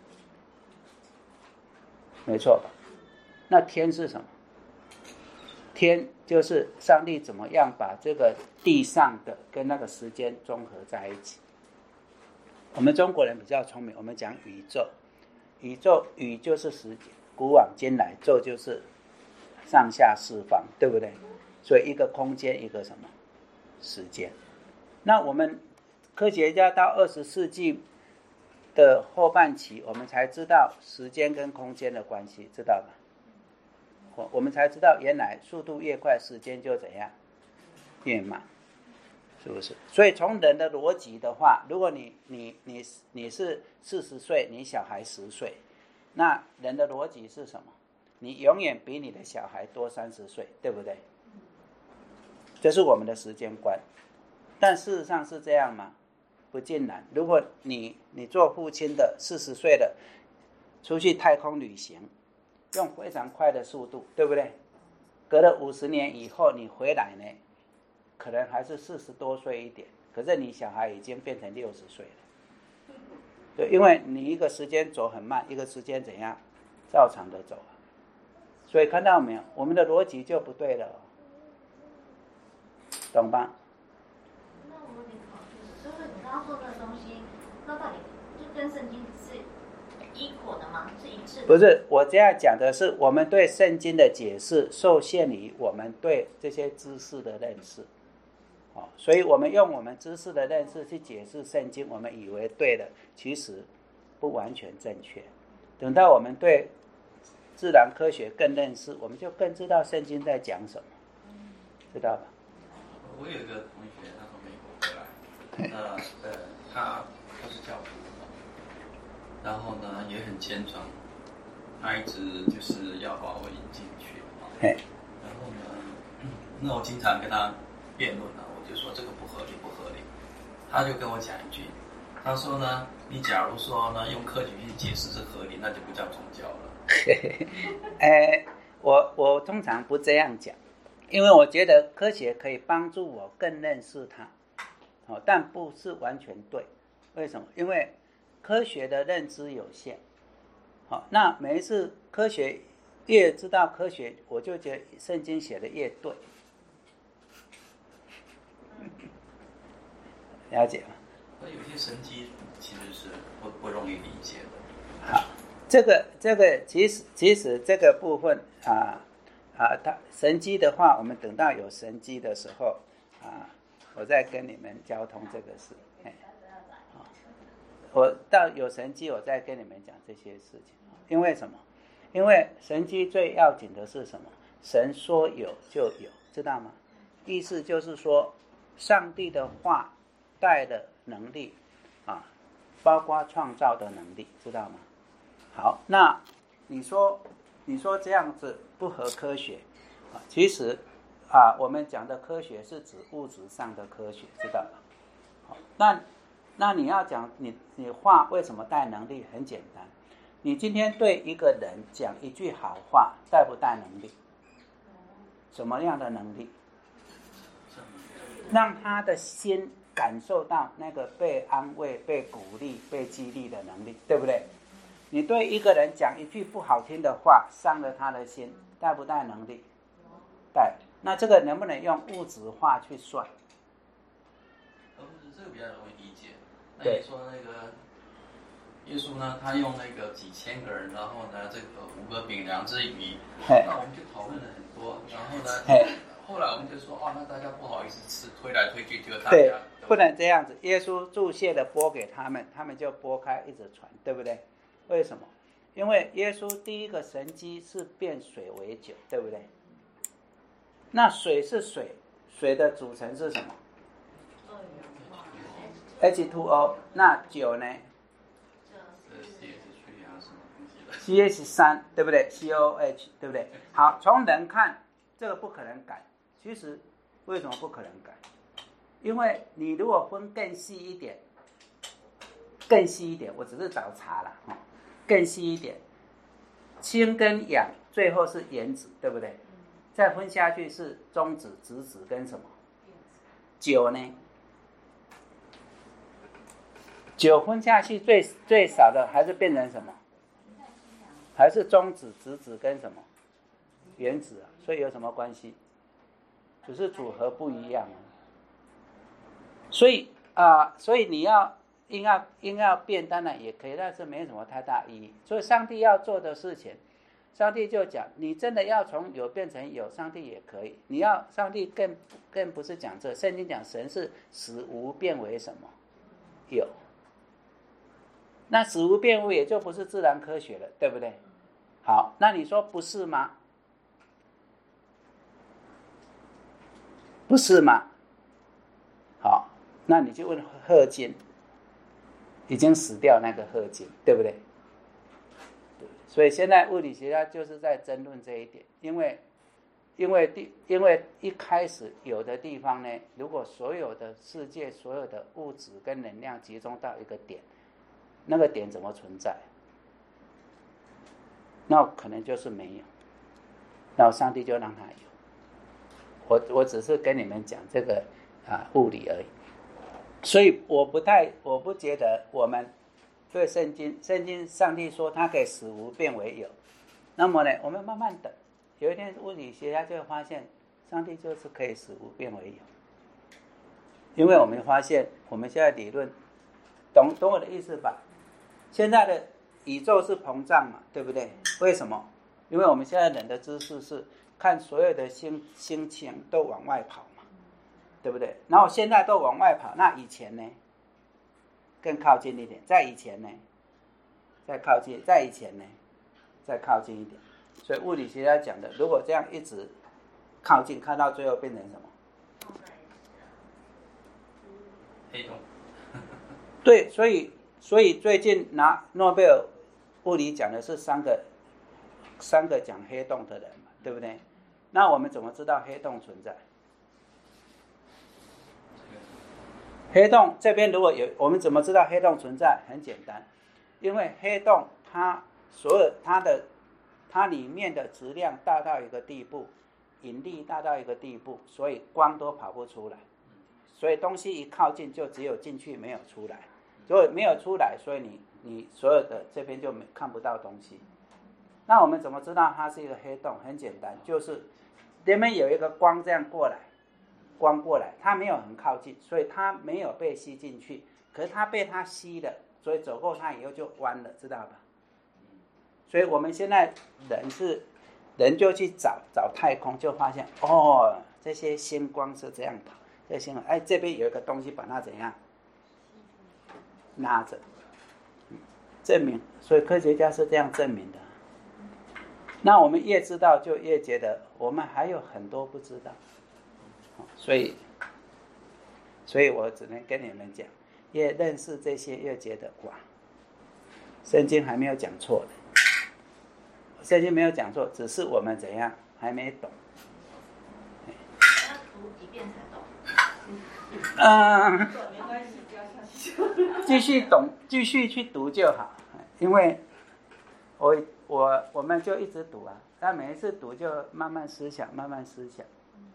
没错吧？那天是什么？天就是上帝怎么样把这个地上的跟那个时间综合在一起。我们中国人比较聪明，我们讲宇宙，宇宙宇就是时间， 古往今来，咒就是上下四方，对不对？所以一个空间，一个什么时间。那我们科学家到二十世纪的后半期，我们才知道时间跟空间的关系，知道吧？我我们才知道原来速度越快，时间就怎样越慢，是不是？所以从人的逻辑的话，如果你你你你是四十岁，你小孩十岁，那人的逻辑是什么？你永远比你的小孩多三十岁，对不对？这是我们的时间观。但事实上是这样吗？不尽然。如果你你做父亲的四十岁的出去太空旅行，用非常快的速度，对不对？隔了五十年以后你回来呢，可能还是四十多岁一点，可是你小孩已经变成六十岁了。对，因为你一个时间走很慢，一个时间怎样照常的走啊。所以看到没有，我们的逻辑就不对了，懂吧？ 那我有点好奇，就是你刚刚说的东西，那到底就跟圣经是equal的吗？是一致的？ 不是，我这样讲的是我们对圣经的解释受限于我们对这些知识的认识，哦，所以我们用我们知识的认识去解释圣经，我们以为对了，其实不完全正确。等到我们对自然科学更认识，我们就更知道圣经在讲什么，知道吧？ 我有一个同学，他从美国回来，那呃，他他是教徒，然后呢也很虔诚，他一直就是要把我引进去啊。然后呢，那我经常跟他辩论啊，我就说这个不合理，不合理。他就跟我讲一句，他说呢，你假如说呢用科学去解释是合理，那就不叫宗教了。 哎，我我通常不这样讲。因为我觉得科学可以帮助我更认识它，哦，但不是完全对。为什么？因为科学的认知有限。好，那每一次科学越知道科学，我就觉得圣经写的越对。了解吗？ 那有些神迹其实是不不容易理解的。 好，这个这个其实其实这个部分啊。啊，他神迹的话，我们等到有神迹的时候啊，我再跟你们交通这个事。哎，啊，我到有神迹，我再跟你们讲这些事情。因为什么？因为神迹最要紧的是什么？神说有就有，知道吗？意思就是说，上帝的话带的能力啊，包括创造的能力，知道吗？好，那你说。你说这样子不合科学，其实啊，我们讲的科学是指物质上的科学，知道吧？那那你要讲你你话为什么带能力？很简单，你今天对一个人讲一句好话，带不带能力？什么样的能力？让他的心感受到那个被安慰、被鼓励、被激励的能力，对不对？你对一个人讲一句不好听的话，伤了他的心，带不带能力？带。那这个能不能用物质化去算？ 呃，这个比较容易理解。那你说那个耶稣呢？他用那个几千个人，然后呢，这个五个饼两只鱼，那我们就讨论了很多。然后呢，后来我们就说，哦，那大家不好意思吃，推来推去，就大家对，不能这样子。耶稣注泻的拨给他们，他们就拨开一直传，对不对？为什么？因为耶稣第一个神迹是变水为酒，对不对？那水是水，水的组成是什么 ？H 二 O。那酒呢 ？C H 三，对不对 ？C O H， 对不对？好，从人看，这个不可能改。其实为什么不可能改？因为你如果分更细一点，更细一点，我只是找茬了哈。更细一点，氢跟氧最后是原子，对不对？再分下去是中子、质子跟什么？酒呢？酒分下去最最少的还是变成什么？还是中子、质子跟什么？原子啊，所以有什么关系？只是组合不一样啊。所以啊、呃，所以你要。硬要硬要变，当然也可以，但是没什么太大意义。所以上帝要做的事情， 上帝就讲，你真的要从有变成有，上帝也可以。你要上帝更更不是讲这，圣经讲神是使无变为什么有。那使无变无也就不是自然科学了，对不对？好，那你说不是吗？不是吗？好，那你就问赫金，已经死掉那个赫金，对不对？所以现在物理学家就是在争论这一点，因为因为地因为一开始有的地方呢，如果所有的世界所有的物质跟能量集中到一个点，那个点怎么存在？那可能就是没有，然后上帝就让它有。我我只是跟你们讲这个啊物理而已，所以我不太我不觉得我们。对圣经，圣经上帝说他可以使无变为有，那么呢，我们慢慢等，有一天物理学家就会发现，上帝就是可以使无变为有，因为我们发现我们现在理论，懂懂我的意思吧？现在的宇宙是膨胀嘛，对不对？为什么？因为我们现在人的知识是看所有的星星星都往外跑嘛，对不对？然后现在都往外跑，那以前呢？更靠近一点，在以前呢，再靠近，在以前呢，再靠近一点。所以物理学家讲的，如果这样一直靠近，看到最后变成什么？ 黑洞。 对，所以所以最近拿诺贝尔物理奖的是三个三个讲黑洞的人嘛，对不对？那我们怎么知道黑洞存在？黑洞这边如果有，我们怎么知道黑洞存在？很简单，因为黑洞它所有它的它里面的质量大到一个地步，引力大到一个地步，所以光都跑不出来，所以东西一靠近就只有进去没有出来，所以没有出来，所以你你所有的这边就没看不到东西。那我们怎么知道它是一个黑洞？很简单，就是这边有一个光这样过来。光过来，它没有很靠近，所以它没有被吸进去，可是它被它吸了，所以走过它以后就弯了，知道吧？所以我们现在人是人就去找找太空，就发现哦，这些星光是这样跑，这些星光，哎，这边有一个东西把它怎样拉着，证明，所以科学家是这样证明的。那我们越知道，就越觉得我们还有很多不知道。所以，所以我只能跟你们讲，越认识这些，越觉得哇，圣经还没有讲错的，圣经没有讲错，只是我们怎样还没懂。 要读几遍才懂？ 嗯， 没关系，不要相信。 继续懂，继续去读就好，因为我我我们就一直读啊，但每一次读就慢慢思想，慢慢思想。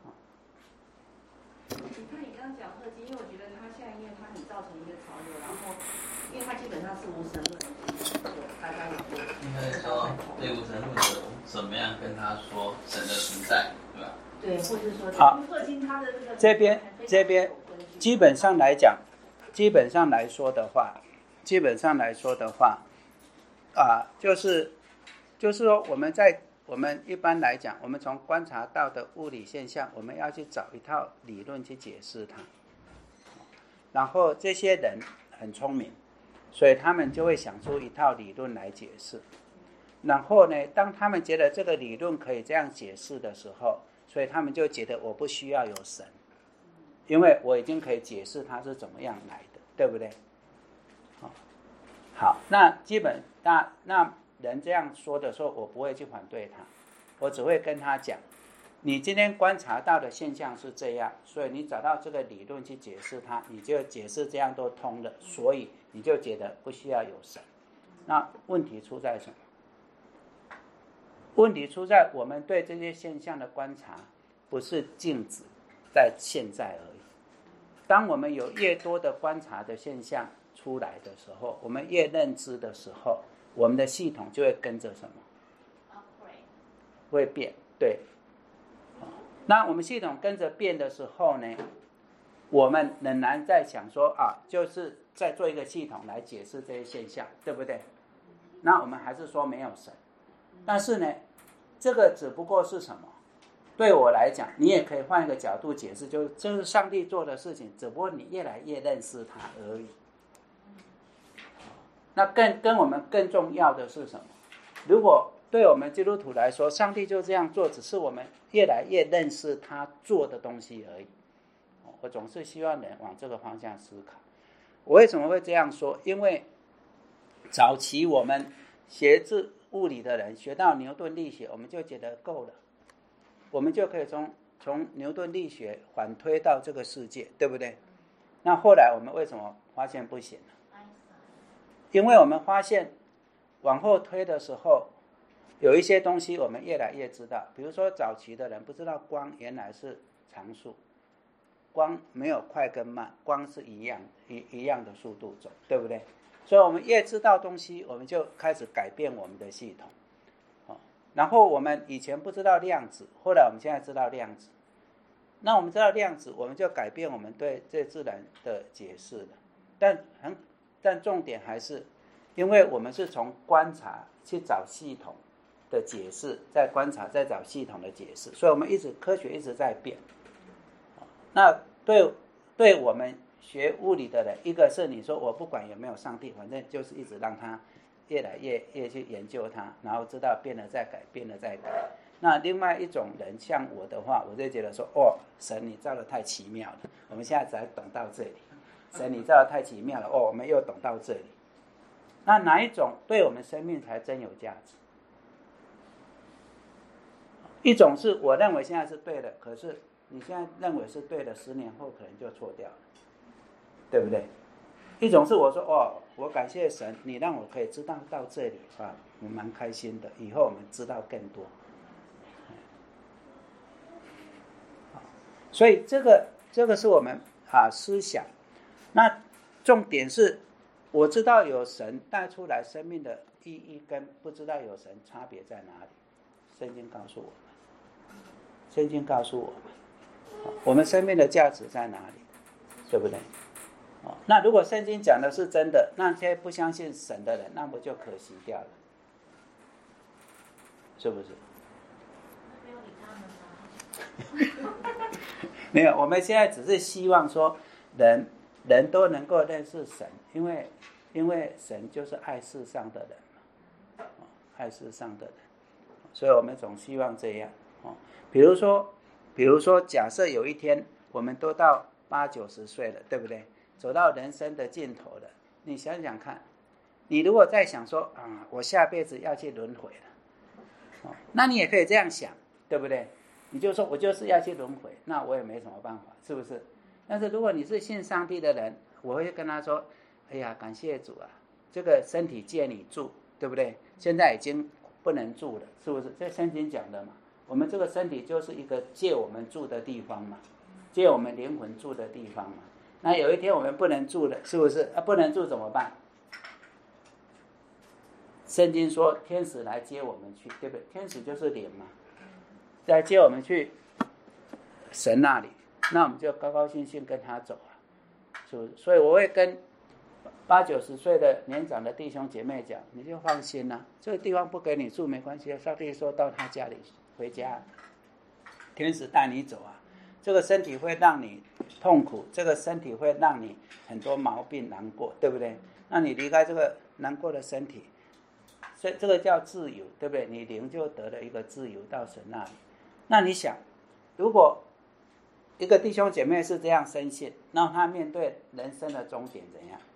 你看你刚刚讲赫金，因为我觉得他现在因为他很造成一个潮流，然后因为他基本上是无神论，大家有应该说对无神论者怎么样跟他说神的存在，对吧？ 对，或者说好， 赫金他的这个这边这边基本上来讲，基本上来说的话，基本上来说的话，啊，就是就是说我们在。我们一般来讲，我们从观察到的物理现象，我们要去找一套理论去解释它。然后这些人很聪明，所以他们就会想出一套理论来解释。然后呢，当他们觉得这个理论可以这样解释的时候，所以他们就觉得我不需要有神，因为我已经可以解释它是怎么样来的，对不对？好，那基本那那。人这样说的时候，我不会去反对他，我只会跟他讲，你今天观察到的现象是这样，所以你找到这个理论去解释它，你就解释这样都通了，所以你就觉得不需要有神。那问题出在什么？问题出在我们对这些现象的观察不是静止在现在而已。当我们有越多的观察的现象出来的时候，我们越认知的时候，我们的系统就会跟着什么？会变，对。那我们系统跟着变的时候呢，我们仍然在想说啊，就是在做一个系统来解释这些现象，对不对？那我们还是说没有神， 但是呢，这个只不过是什么？对我来讲，你也可以换一个角度解释，就是这是上帝做的事情，只不过你越来越认识他而已。那更跟我们更重要的是什么？如果对我们基督徒来说，上帝就这样做，只是我们越来越认识他做的东西而已。我总是希望人往这个方向思考。我为什么会这样说？因为早期我们学制物理的人学到牛顿力学，我们就觉得够了，我们就可以从从牛顿力学反推到这个世界，对不对？那后来我们为什么发现不行了？因为我们发现往后推的时候，有一些东西我们越来越知道。比如说早期的人不知道光原来是常数，光没有快跟慢，光是一样一一样的速度走，对不对？所以我们越知道东西，我们就开始改变我们的系统。哦，然后我们以前不知道量子，后来我们现在知道量子。那我们知道量子，我们就改变我们对这自然的解释了。但很但重点还是，因为我们是从观察去找系统的解释，再观察再找系统的解释，所以我们一直科学一直在变。那对对我们学物理的人，一个是你说我不管有没有上帝，反正就是一直让他越来越越去研究它，然后知道变了再改，变了再改。那另外一种人像我的话，我就觉得说，哦，神你造的太奇妙了，我们现在才懂到这里。神你造的太奇妙了，哦，我们又懂到这里。那哪一种对我们生命才真有价值？一种是我认为现在是对的，可是你现在认为是对的，十年后可能就错掉了，对不对？一种是我说，哦，我感谢神，你让我可以知道到这里啊，我蛮开心的，以后我们知道更多。所以这个这个是我们啊思想。那重点是，我知道有神带出来生命的意义跟不知道有神差别在哪里？圣经告诉我们，圣经告诉我们，我们生命的价值在哪里，对不对？哦，那如果圣经讲的是真的，那些不相信神的人，那不就可惜掉了？是不是？ 没有理他们吗？ 没有，我们现在只是希望说人人都能够认识神，因为因为神就是爱世上的人嘛，哦，爱世上的人，所以我们总希望这样。哦，比如说，比如说，假设有一天我们都到八九十岁了，对不对？走到人生的尽头了，你想想看，你如果在想说啊，我下辈子要去轮回了，哦，那你也可以这样想，对不对？你就说我就是要去轮回，那我也没什么办法，是不是？但是如果你是信上帝的人，我会跟他说，哎呀，感谢主啊，这个身体借你住，对不对？现在已经不能住了，是不是？这圣经讲的嘛，我们这个身体就是一个借我们住的地方嘛，借我们灵魂住的地方嘛。那有一天我们不能住了，是不是？啊，不能住怎么办？圣经说天使来接我们去，对不对？天使就是灵嘛，来接我们去神那里，那我们就高高兴兴跟他走啊，是不是？所以我会跟八九十岁的年长的弟兄姐妹讲，你就放心啦，啊，这个地方不给你住没关系，上帝说到他家里回家，天使带你走啊。这个身体会让你痛苦，这个身体会让你很多毛病难过，对不对？那你离开这个难过的身体，所以这个叫自由，对不对？你灵就得了一个自由到神那里。那你想，如果一个弟兄姐妹是这样深信，那他面对人生的终点怎样？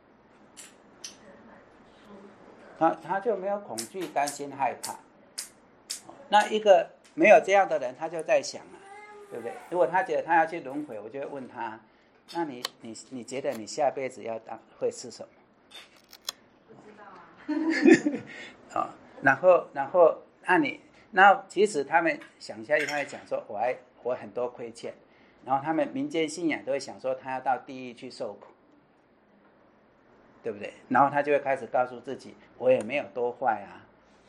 他他就没有恐惧、担心、害怕。那一个没有这样的人，他就在想啊，对不对？如果他觉得他要去轮回，我就会问他，那你你你觉得你下辈子要当会是什么？ 不知道啊。 哦，然后然后那你那其实他们想下去，他会讲说，我还我很多亏欠，然后他们民间信仰都会想说，他要到地狱去受苦，对不对？然后他就会开始告诉自己，我也没有多坏啊，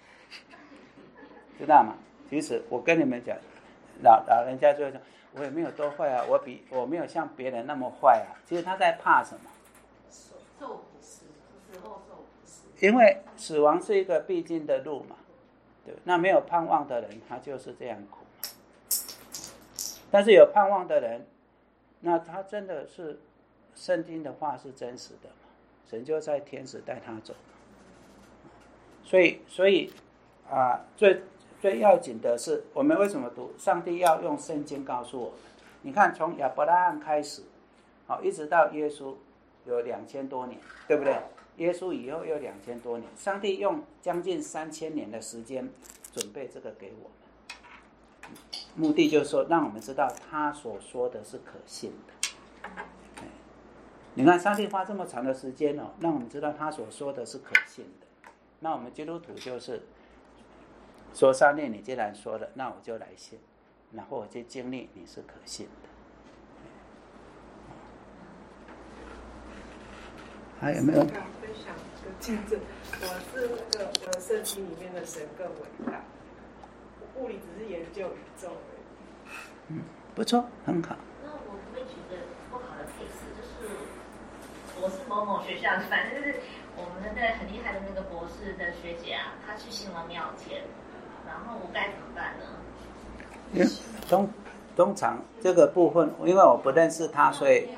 知道吗？其实我跟你们讲，老老人家就会说，我也没有多坏啊，我比我没有像别人那么坏啊。其实他在怕什么？ 受苦死，死后受苦死。 因为死亡是一个必经的路嘛， 对，那没有盼望的人，他就是这样苦。但是有盼望的人，那他真的是圣经的话是真实的嘛？神就在天使带他走嘛。所以，所以啊，最最要紧的是，我们为什么读？上帝要用圣经告诉我们。你看，从亚伯拉罕开始，好，一直到耶稣，有两千多年，对不对？耶稣以后又两千多年，上帝用将近三千年的时间准备这个给我们，目的就是说，让我们知道他所说的是可信的。你看，上帝花这么长的时间哦，让我们知道他所说的是可信的。那我们基督徒就是说，上帝你既然说了，那我就来信，然后我就经历你是可信的。还有没有？ 分享个见证，我是那个我的圣经里面的神更伟大，物理只是研究宇宙而已。 嗯，不错，很好。 那我会举个不好的 case， 就是我是某某学校，反正就是我们的那很厉害的那个博士的学姐啊，她去信了庙前，然后我该怎么办呢？ 通通常这个部分，因为我不认识他，所以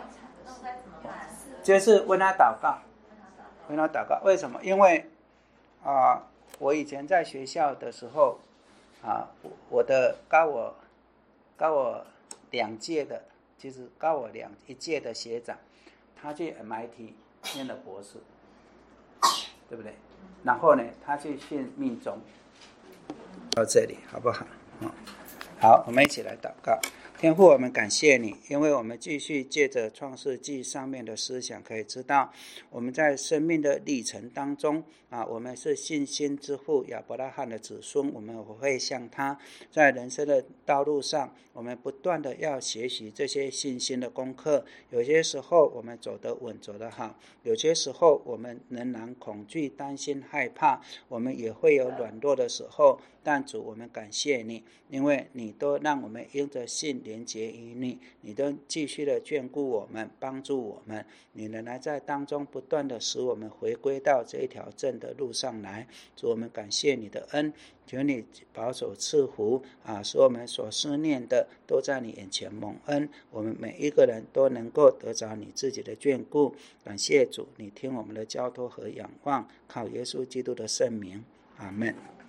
就是问他祷告，问他祷告。为什么？因为啊、呃，我以前在学校的时候啊，我的高我高我两届的，其实高我两一届的学长，他去 M I T 念了博士，对不对？然后呢，他去信密宗。到这里好不好？嗯，好，我们一起来祷告。天父，我们感谢你，因为我们继续借着创世纪上面的思想，可以知道我们在生命的历程当中啊，我们是信心之父亚伯拉罕的子孙，我们会像他在人生的道路上，我们不断的要学习这些信心的功课。有些时候我们走得稳，走得好，有些时候我们仍然恐惧、担心、害怕，我们也会有软弱的时候。但主，我们感谢你，因为你都让我们因着信连结于你，你都继续的眷顾我们，帮助我们，你仍然在当中不断的使我们回归到这一条正的路上来。主，我们感谢你的恩，求你保守赐福啊，使我们所思念的都在你眼前蒙恩，我们每一个人都能够得着你自己的眷顾。感谢主，你听我们的交托和仰望，靠耶稣基督的圣名，阿们。